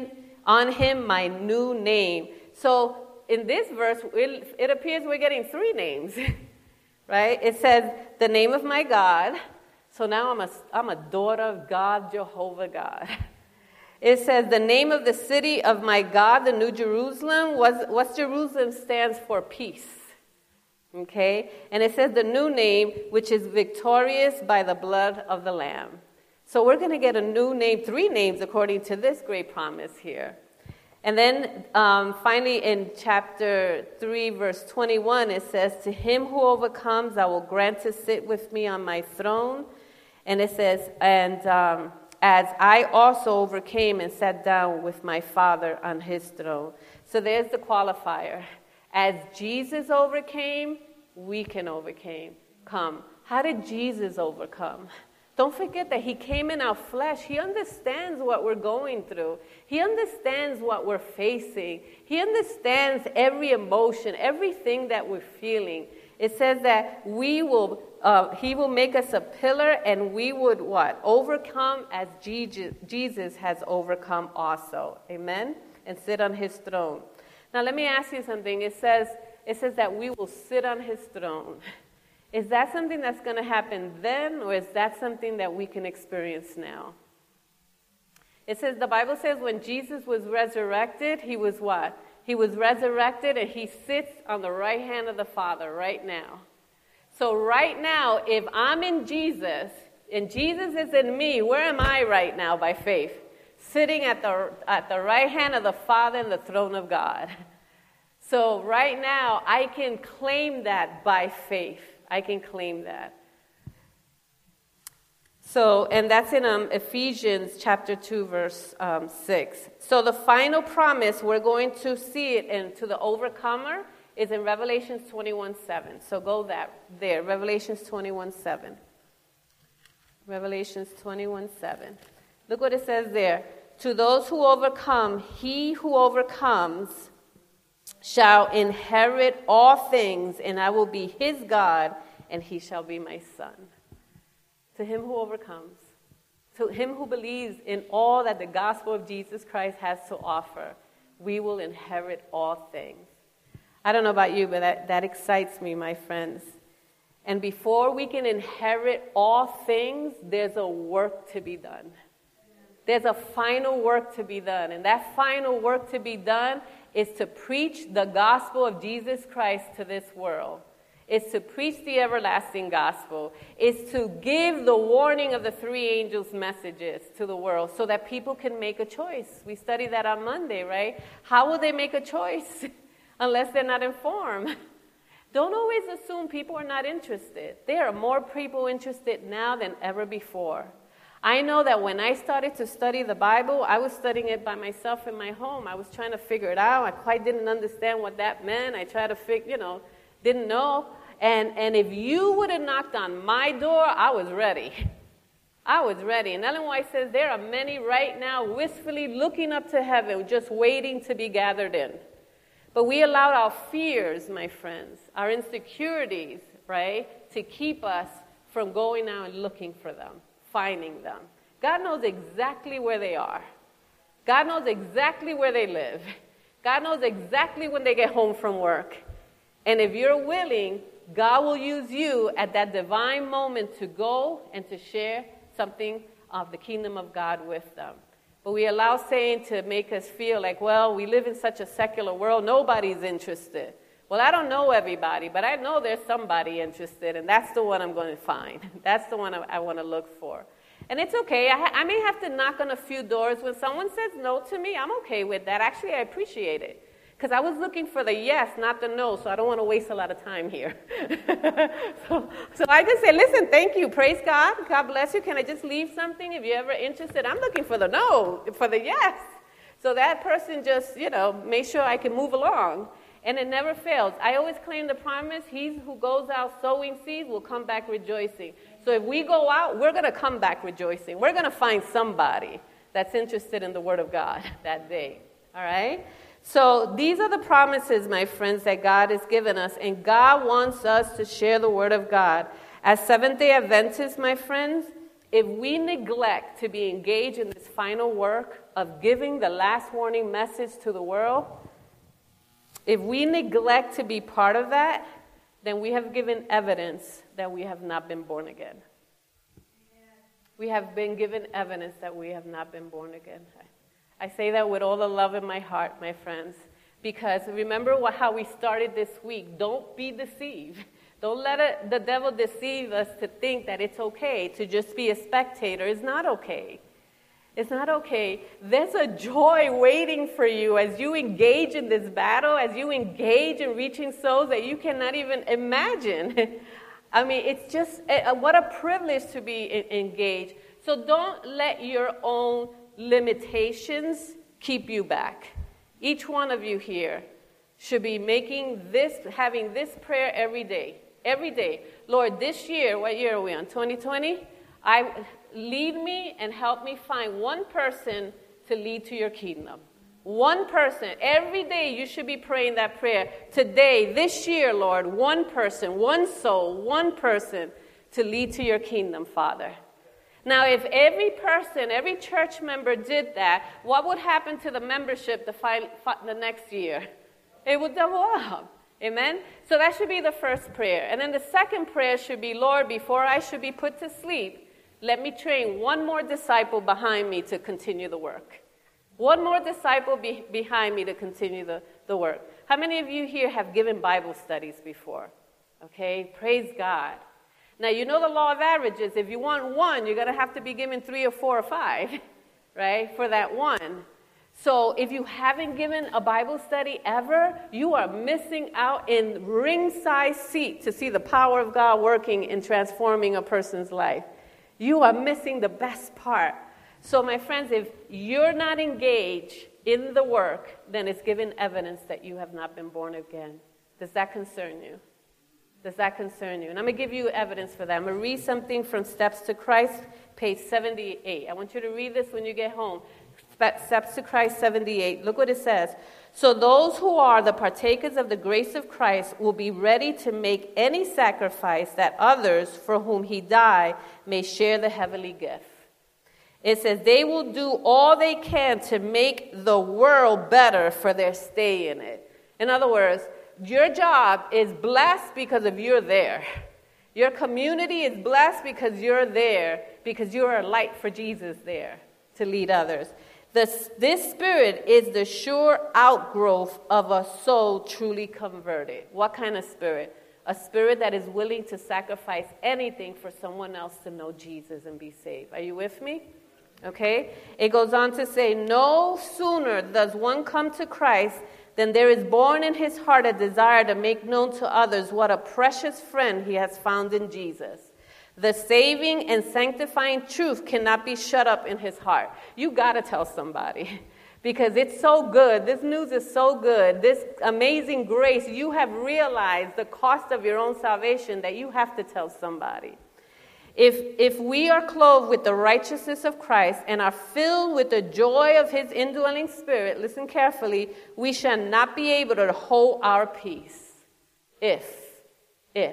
on him my new name. So in this verse, it, it appears we're getting three names, right? It says, the name of my God. So now I'm a, I'm a daughter of God, Jehovah God. It says, the name of the city of my God, the New Jerusalem. Was, what Jerusalem stands for peace. Okay? And it says the new name, which is victorious by the blood of the Lamb. So we're going to get a new name, three names according to this great promise here. And then um, finally in chapter three, verse twenty-one, it says, to him who overcomes, I will grant to sit with me on my throne. And it says, and um, as I also overcame and sat down with my Father on his throne. So there's the qualifier. As Jesus overcame, we can overcome. Come. How did Jesus overcome? Don't forget that he came in our flesh. He understands what we're going through. He understands what we're facing. He understands every emotion, everything that we're feeling. It says that we will, uh, he will make us a pillar, and we would what? Overcome as Jesus has overcome also. Amen? And sit on his throne. Now let me ask you something. It says, it says that we will sit on his throne. Is that something that's going to happen then, or is that something that we can experience now? It says, the Bible says when Jesus was resurrected, he was what? He was resurrected and he sits on the right hand of the Father right now. So right now, if I'm in Jesus and Jesus is in me, where am I right now by faith? Sitting at the, at the right hand of the Father in the throne of God. So right now, I can claim that by faith. I can claim that. So, and that's in um, Ephesians chapter two, verse um, six. So the final promise, we're going to see it in, to the overcomer, is in Revelations twenty-one seven. So go that there, Revelations twenty-one seven. Revelations twenty-one seven. Look what it says there. To those who overcome, he who overcomes shall inherit all things, and I will be his God, and he shall be my son. To him who overcomes, to him who believes in all that the gospel of Jesus Christ has to offer, we will inherit all things. I don't know about you, but that, that excites me, my friends. And before we can inherit all things, there's a work to be done. There's a final work to be done. And that final work to be done is to preach the gospel of Jesus Christ to this world. It's to preach the everlasting gospel. It's to give the warning of the three angels' messages to the world so that people can make a choice. We studied that on Monday, right? How will they make a choice unless they're not informed? Don't always assume people are not interested. There are more people interested now than ever before. I know that when I started to study the Bible, I was studying it by myself in my home. I was trying to figure it out. I quite didn't understand what that meant. I tried to figure, you know, didn't know. And, and if you would have knocked on my door, I was ready. I was ready. And Ellen White says there are many right now wistfully looking up to heaven, just waiting to be gathered in. But we allowed our fears, my friends, our insecurities, right, to keep us from going out and looking for them, finding them. God knows exactly where they are. God knows exactly where they live. God knows exactly when they get home from work. And if you're willing, God will use you at that divine moment to go and to share something of the kingdom of God with them. But we allow Satan to make us feel like, well, we live in such a secular world, nobody's interested. Well, I don't know everybody, but I know there's somebody interested, and that's the one I'm going to find. That's the one I, I want to look for. And it's okay. I, ha- I may have to knock on a few doors. When someone says no to me, I'm okay with that. Actually, I appreciate it. Because I was looking for the yes, not the no, so I don't want to waste a lot of time here. so, so I just say, listen, thank you, praise God, God bless you. Can I just leave something if you're ever interested? I'm looking for the no, for the yes. So that person just, you know, make sure I can move along. And it never fails. I always claim the promise, he who goes out sowing seeds will come back rejoicing. So if we go out, we're going to come back rejoicing. We're going to find somebody that's interested in the Word of God that day. All right? So these are the promises, my friends, that God has given us, and God wants us to share the Word of God. As Seventh-day Adventists, my friends, if we neglect to be engaged in this final work of giving the last warning message to the world, if we neglect to be part of that, then we have given evidence that we have not been born again. We have been given evidence that we have not been born again. I say that with all the love in my heart, my friends, because remember what, how we started this week. Don't be deceived. Don't let it, the devil deceive us to think that it's okay to just be a spectator. It's not okay. It's not okay. There's a joy waiting for you as you engage in this battle, as you engage in reaching souls that you cannot even imagine. I mean, it's just, a, what a privilege to be in, engaged. So don't let your own limitations keep you back. Each one of you here should be making this, having this prayer every day. Every day. Lord, this year, what year are we on? twenty twenty? I lead me and help me find one person to lead to your kingdom. One person. Every day you should be praying that prayer. Today, this year, Lord, one person, one soul, one person to lead to your kingdom, Father. Now, if every person, every church member did that, what would happen to the membership the, fi- fi- the next year? It would double up. Amen? So that should be the first prayer. And then the second prayer should be, Lord, before I should be put to sleep, let me train one more disciple behind me to continue the work. One more disciple be- behind me to continue the, the work. How many of you here have given Bible studies before? Okay, praise God. Now, you know the law of averages. If you want one, you're going to have to be given three or four or five, right, for that one. So if you haven't given a Bible study ever, you are missing out in ringside seat to see the power of God working in transforming a person's life. You are missing the best part. So my friends, if you're not engaged in the work, then it's given evidence that you have not been born again. Does that concern you? Does that concern you? And I'm going to give you evidence for that. I'm going to read something from Steps to Christ, page seventy-eight. I want you to read this when you get home. Steps to Christ seventy-eight. Look what it says. So those who are the partakers of the grace of Christ will be ready to make any sacrifice that others for whom he died may share the heavenly gift. It says they will do all they can to make the world better for their stay in it. In other words, your job is blessed because of you're there. Your community is blessed because you're there, because you're a light for Jesus there to lead others. This, this spirit is the sure outgrowth of a soul truly converted. What kind of spirit? A spirit that is willing to sacrifice anything for someone else to know Jesus and be saved. Are you with me? Okay? It goes on to say, no sooner does one come to Christ than there is born in his heart a desire to make known to others what a precious friend he has found in Jesus. The saving and sanctifying truth cannot be shut up in his heart. You got to tell somebody because it's so good. This news is so good. This amazing grace, you have realized the cost of your own salvation that you have to tell somebody. If, if we are clothed with the righteousness of Christ and are filled with the joy of his indwelling spirit, listen carefully, we shall not be able to hold our peace. If, if.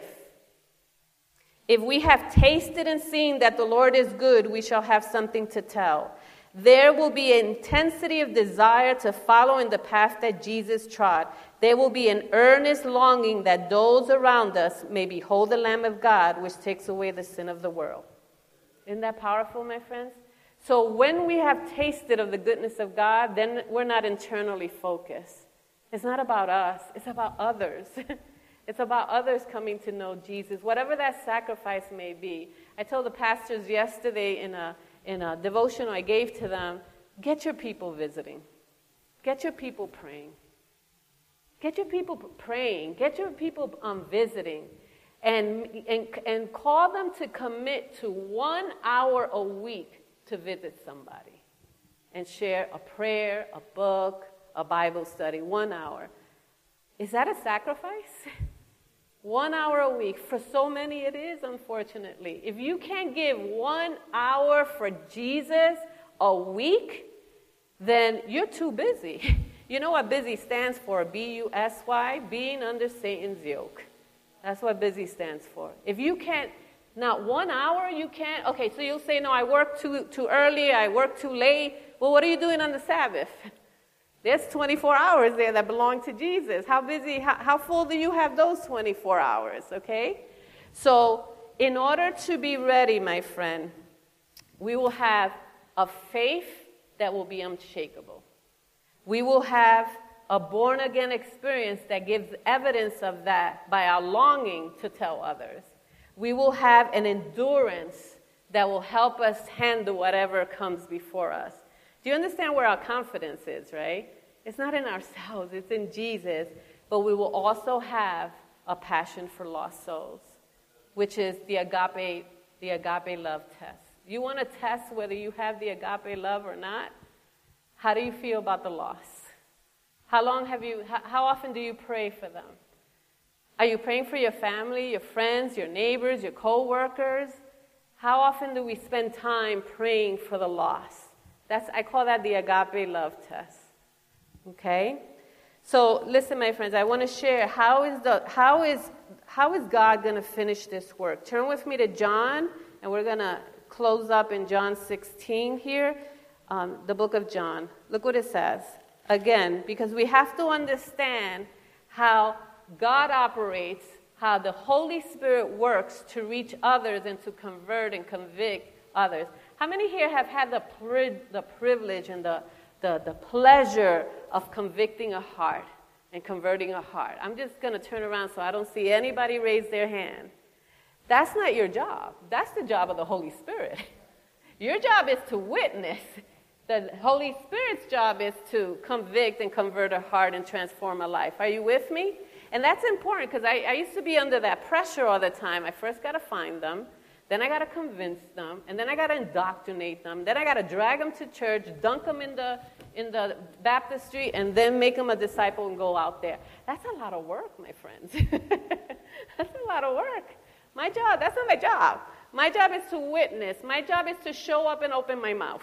If we have tasted and seen that the Lord is good, we shall have something to tell. There will be an intensity of desire to follow in the path that Jesus trod. There will be an earnest longing that those around us may behold the Lamb of God, which takes away the sin of the world. Isn't that powerful, my friends? So when we have tasted of the goodness of God, then we're not internally focused. It's not about us. It's about others. It's about others coming to know Jesus, whatever that sacrifice may be. I told the pastors yesterday in a, in a devotional I gave to them, get your people visiting. Get your people praying. Get your people praying. Get your people um, visiting. And, and, and call them to commit to one hour a week to visit somebody. And share a prayer, a book, a Bible study, one hour. Is that a sacrifice? One hour a week. For so many it is, unfortunately. If you can't give one hour for Jesus a week, then you're too busy. You know what busy stands for? B U S Y, being under Satan's yoke. That's what busy stands for. If you can't Not one hour you can't? Okay, so you'll say, no, I work too, too early, I work too late. Well, what are you doing on the Sabbath? There's twenty-four hours there that belong to Jesus. How busy, how, how full do you have those twenty-four hours, okay? So in order to be ready, my friend, we will have a faith that will be unshakable. We will have a born-again experience that gives evidence of that by our longing to tell others. We will have an endurance that will help us handle whatever comes before us. Do you understand where our confidence is, right? It's not in ourselves, it's in Jesus. But we will also have a passion for lost souls, which is the agape, the agape love test. You want to test whether you have the agape love or not? How do you feel about the lost? How long have you, how often do you pray for them? Are you praying for your family, your friends, your neighbors, your co-workers? How often do we spend time praying for the lost? That's, I call that the agape love test. Okay? So listen, my friends, I want to share how is the how is how is God going to finish this work? Turn with me to John, and we're going to close up in John sixteen here, um, the book of John. Look what it says. Again, because we have to understand how God operates, how the Holy Spirit works to reach others and to convert and convict others. How many here have had the pri- the privilege and the, the, the pleasure of convicting a heart and converting a heart? I'm just going to turn around so I don't see anybody raise their hand. That's not your job. That's the job of the Holy Spirit. Your job is to witness. The Holy Spirit's job is to convict and convert a heart and transform a life. Are you with me? And that's important because I, I used to be under that pressure all the time. I first got to find them. Then I got to convince them. And then I got to indoctrinate them. Then I got to drag them to church, dunk them in the, in the baptistry, and then make them a disciple and go out there. That's a lot of work, my friends. That's a lot of work. My job, that's not my job. My job is to witness. My job is to show up and open my mouth.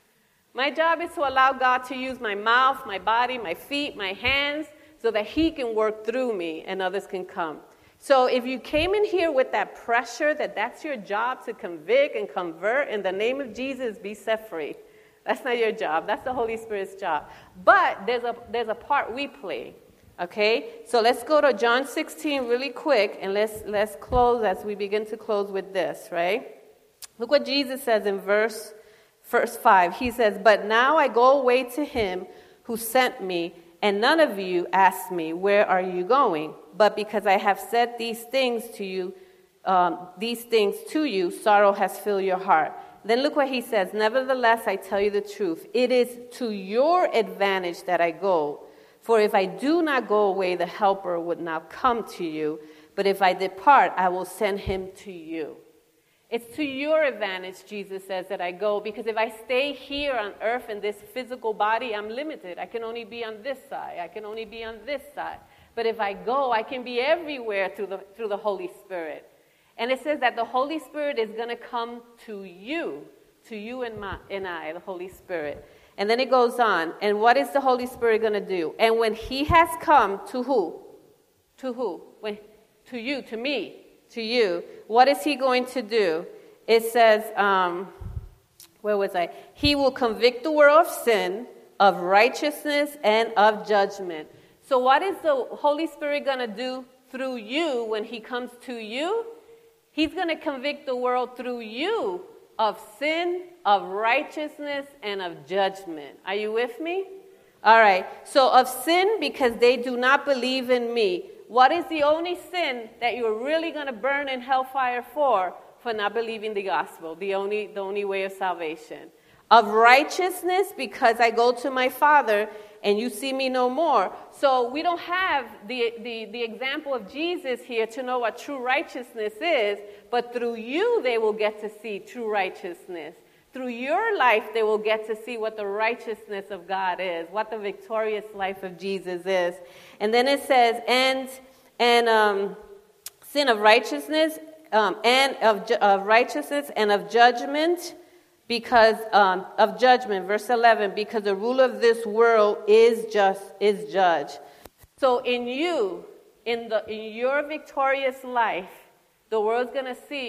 My job is to allow God to use my mouth, my body, my feet, my hands, so that he can work through me and others can come. So if you came in here with that pressure that that's your job to convict and convert, in the name of Jesus, be set free. That's not your job. That's the Holy Spirit's job. But there's a there's a part we play. Okay? So let's go to John sixteen really quick, and let's let's close as we begin to close with this, right? Look what Jesus says in verse verse five. He says, "But now I go away to him who sent me, and none of you asked me, 'Where are you going?' But because I have said these things to you, um, these things to you, sorrow has filled your heart." Then look what he says, "Nevertheless, I tell you the truth. It is to your advantage that I go. For if I do not go away, the Helper would not come to you. But if I depart, I will send him to you." It's to your advantage, Jesus says, that I go, because if I stay here on earth in this physical body, I'm limited. I can only be on this side. I can only be on this side. But if I go, I can be everywhere through the, through the Holy Spirit. And it says that the Holy Spirit is going to come to you, to you and, my, and I, the Holy Spirit. And then it goes on. And what is the Holy Spirit going to do? And when he has come, to who? To who? When, to you, to me. To you, what is he going to do? It says, um, where was I? He will convict the world of sin, of righteousness, and of judgment. So what is the Holy Spirit going to do through you when he comes to you? He's going to convict the world through you of sin, of righteousness, and of judgment. Are you with me? All right. So of sin, because they do not believe in me. What is the only sin that you're really going to burn in hellfire for? For not believing the gospel, the only, the only way of salvation. Of righteousness, because I go to my Father and you see me no more. So we don't have the, the, the example of Jesus here to know what true righteousness is, but through you they will get to see true righteousness. Through your life, they will get to see what the righteousness of God is, what the victorious life of Jesus is. And then it says, and and um, sin of righteousness, um, and of, ju- of righteousness and of judgment, because um, of judgment. Verse eleven, because the ruler of this world is just is judge. So in you, in the in your victorious life, the world's going to see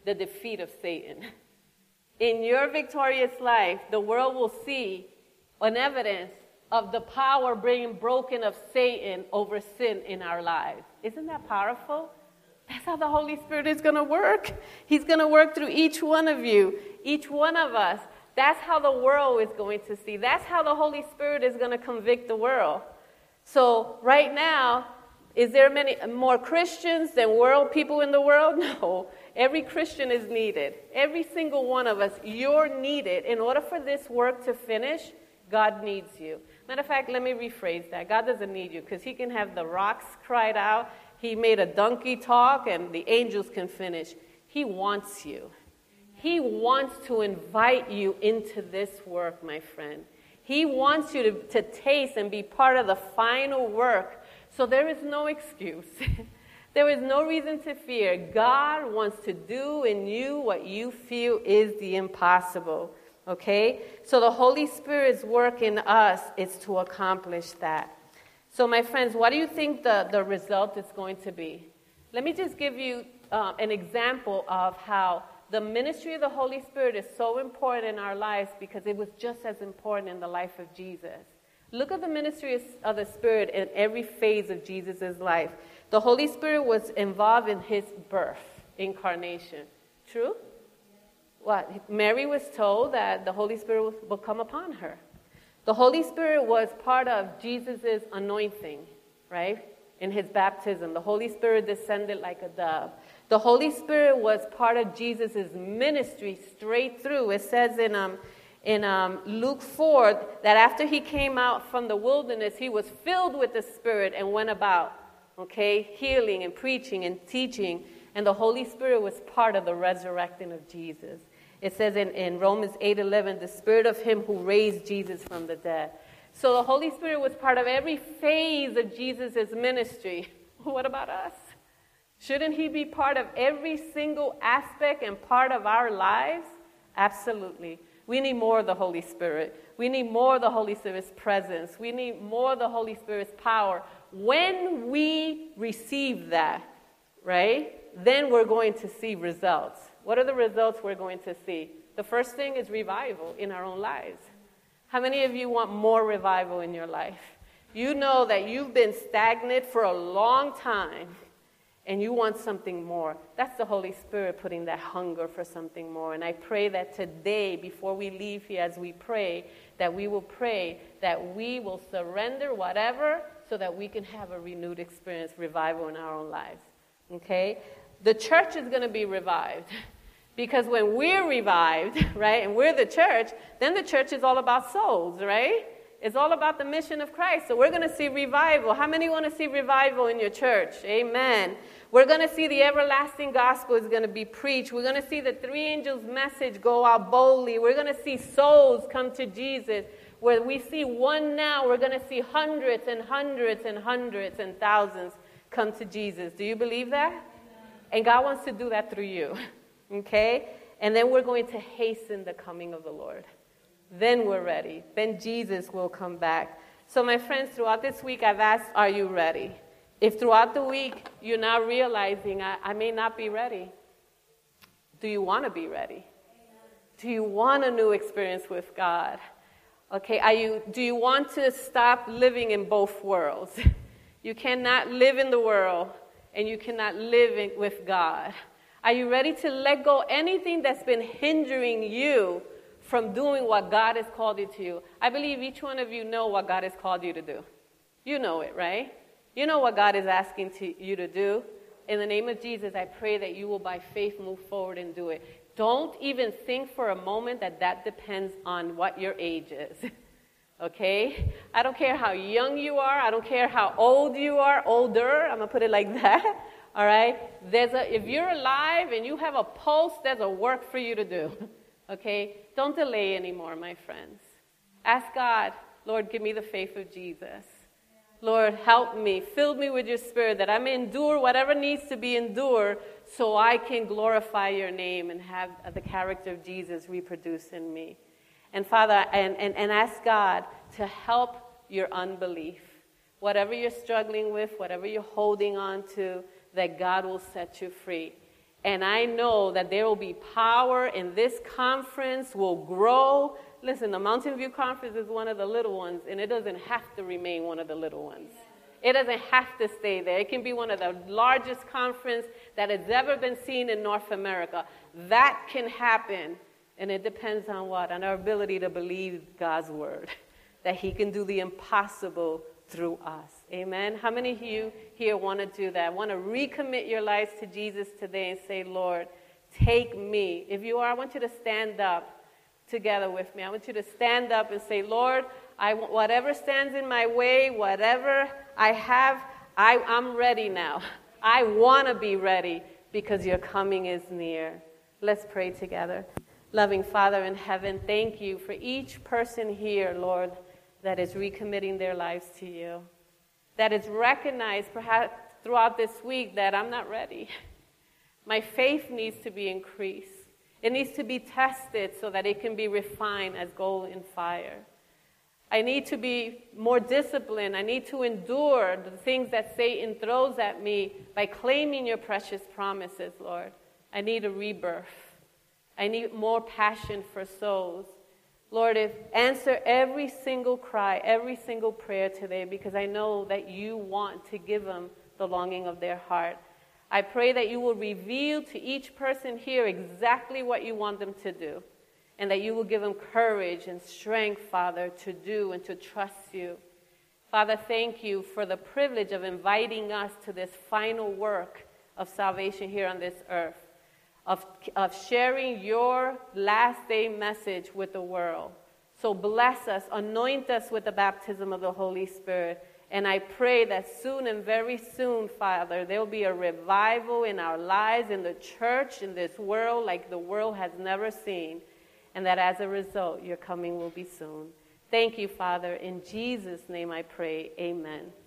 the defeat of Satan. In your victorious life, the world will see an evidence of the power being broken of Satan over sin in our lives. Isn't that powerful? That's how the Holy Spirit is going to work. He's going to work through each one of you, each one of us. That's how the world is going to see. That's how the Holy Spirit is going to convict the world. So right now, is there many more Christians than world people in the world? No. Every Christian is needed. Every single one of us, you're needed. In order for this work to finish, God needs you. Matter of fact, let me rephrase that. God doesn't need you because he can have the rocks cried out. He made a donkey talk and the angels can finish. He wants you. He wants to invite you into this work, my friend. He wants you to, to taste and be part of the final work. So there is no excuse. There is no reason to fear. God wants to do in you what you feel is the impossible. Okay? So the Holy Spirit's work in us is to accomplish that. So my friends, what do you think the, the result is going to be? Let me just give you uh, an example of how the ministry of the Holy Spirit is so important in our lives because it was just as important in the life of Jesus. Look at the ministry of the Spirit in every phase of Jesus' life. The Holy Spirit was involved in his birth, incarnation. True? What? Mary was told that the Holy Spirit will come upon her. The Holy Spirit was part of Jesus' anointing, right? In his baptism, the Holy Spirit descended like a dove. The Holy Spirit was part of Jesus' ministry straight through. It says in um, in um, Luke four that after he came out from the wilderness, he was filled with the Spirit and went about, okay, healing and preaching and teaching. And the Holy Spirit was part of the resurrecting of Jesus. It says in, in Romans eight eleven, the Spirit of him who raised Jesus from the dead. So the Holy Spirit was part of every phase of Jesus' ministry. What about us? Shouldn't he be part of every single aspect and part of our lives? Absolutely. We need more of the Holy Spirit. We need more of the Holy Spirit's presence. We need more of the Holy Spirit's power. When we receive that, right, then we're going to see results. What are the results we're going to see? The first thing is revival in our own lives. How many of you want more revival in your life? You know that you've been stagnant for a long time and you want something more. That's the Holy Spirit putting that hunger for something more. And I pray that today, before we leave here, as we pray, that we will pray that we will surrender whatever so that we can have a renewed experience, revival in our own lives. Okay? The church is going to be revived. Because when we're revived, right, and we're the church, then the church is all about souls, right? It's all about the mission of Christ. So we're going to see revival. How many want to see revival in your church? Amen. We're going to see the everlasting gospel is going to be preached. We're going to see the three angels' message go out boldly. We're going to see souls come to Jesus. Where we see one now, we're going to see hundreds and hundreds and hundreds and thousands come to Jesus. Do you believe that? And God wants to do that through you. Okay? And then we're going to hasten the coming of the Lord. Then we're ready. Then Jesus will come back. So my friends, throughout this week, I've asked, are you ready? If throughout the week you're now realizing, I, I may not be ready, do you want to be ready? Do you want a new experience with God? Okay, are you? Do you want to stop living in both worlds? You cannot live in the world and you cannot live in, with God. Are you ready to let go anything that's been hindering you from doing what God has called you to do? I believe each one of you know what God has called you to do. You know it, right? You know what God is asking to, you to do. In the name of Jesus, I pray that you will by faith move forward and do it. Don't even think for a moment that that depends on what your age is. Okay? I don't care how young you are. I don't care how old you are. Older, I'm going to put it like that. All right? There's a, if you're alive and you have a pulse, there's a work for you to do. Okay? Don't delay anymore, my friends. Ask God, Lord, give me the faith of Jesus. Lord, help me. Fill me with your spirit that I may endure whatever needs to be endured so I can glorify your name and have the character of Jesus reproduced in me. And Father, and, and, and ask God to help your unbelief. Whatever you're struggling with, whatever you're holding on to, that God will set you free. And I know that there will be power, and this conference will grow. Listen, the Mountain View Conference is one of the little ones, and it doesn't have to remain one of the little ones. It doesn't have to stay there. It can be one of the largest conferences that has ever been seen in North America. That can happen, and it depends on what? On our ability to believe God's word, that he can do the impossible through us. Amen? How many of you here want to do that? Want to recommit your lives to Jesus today and say, Lord, take me. If you are, I want you to stand up together with me. I want you to stand up and say, Lord, I, whatever stands in my way, whatever I have, I, I'm ready now. I want to be ready because your coming is near. Let's pray together. Loving Father in heaven, thank you for each person here, Lord, that is recommitting their lives to you, that is recognized perhaps throughout this week that I'm not ready. My faith needs to be increased. It needs to be tested so that it can be refined as gold in fire. I need to be more disciplined. I need to endure the things that Satan throws at me by claiming your precious promises, Lord. I need a rebirth. I need more passion for souls. Lord, if, answer every single cry, every single prayer today, because I know that you want to give them the longing of their heart. I pray that you will reveal to each person here exactly what you want them to do, and that you will give them courage and strength, Father, to do and to trust you. Father, thank you for the privilege of inviting us to this final work of salvation here on this earth, of, of sharing your last day message with the world. So bless us, anoint us with the baptism of the Holy Spirit. And I pray that soon and very soon, Father, there will be a revival in our lives, in the church, in this world, like the world has never seen. And that as a result, your coming will be soon. Thank you, Father. In Jesus' name I pray, amen.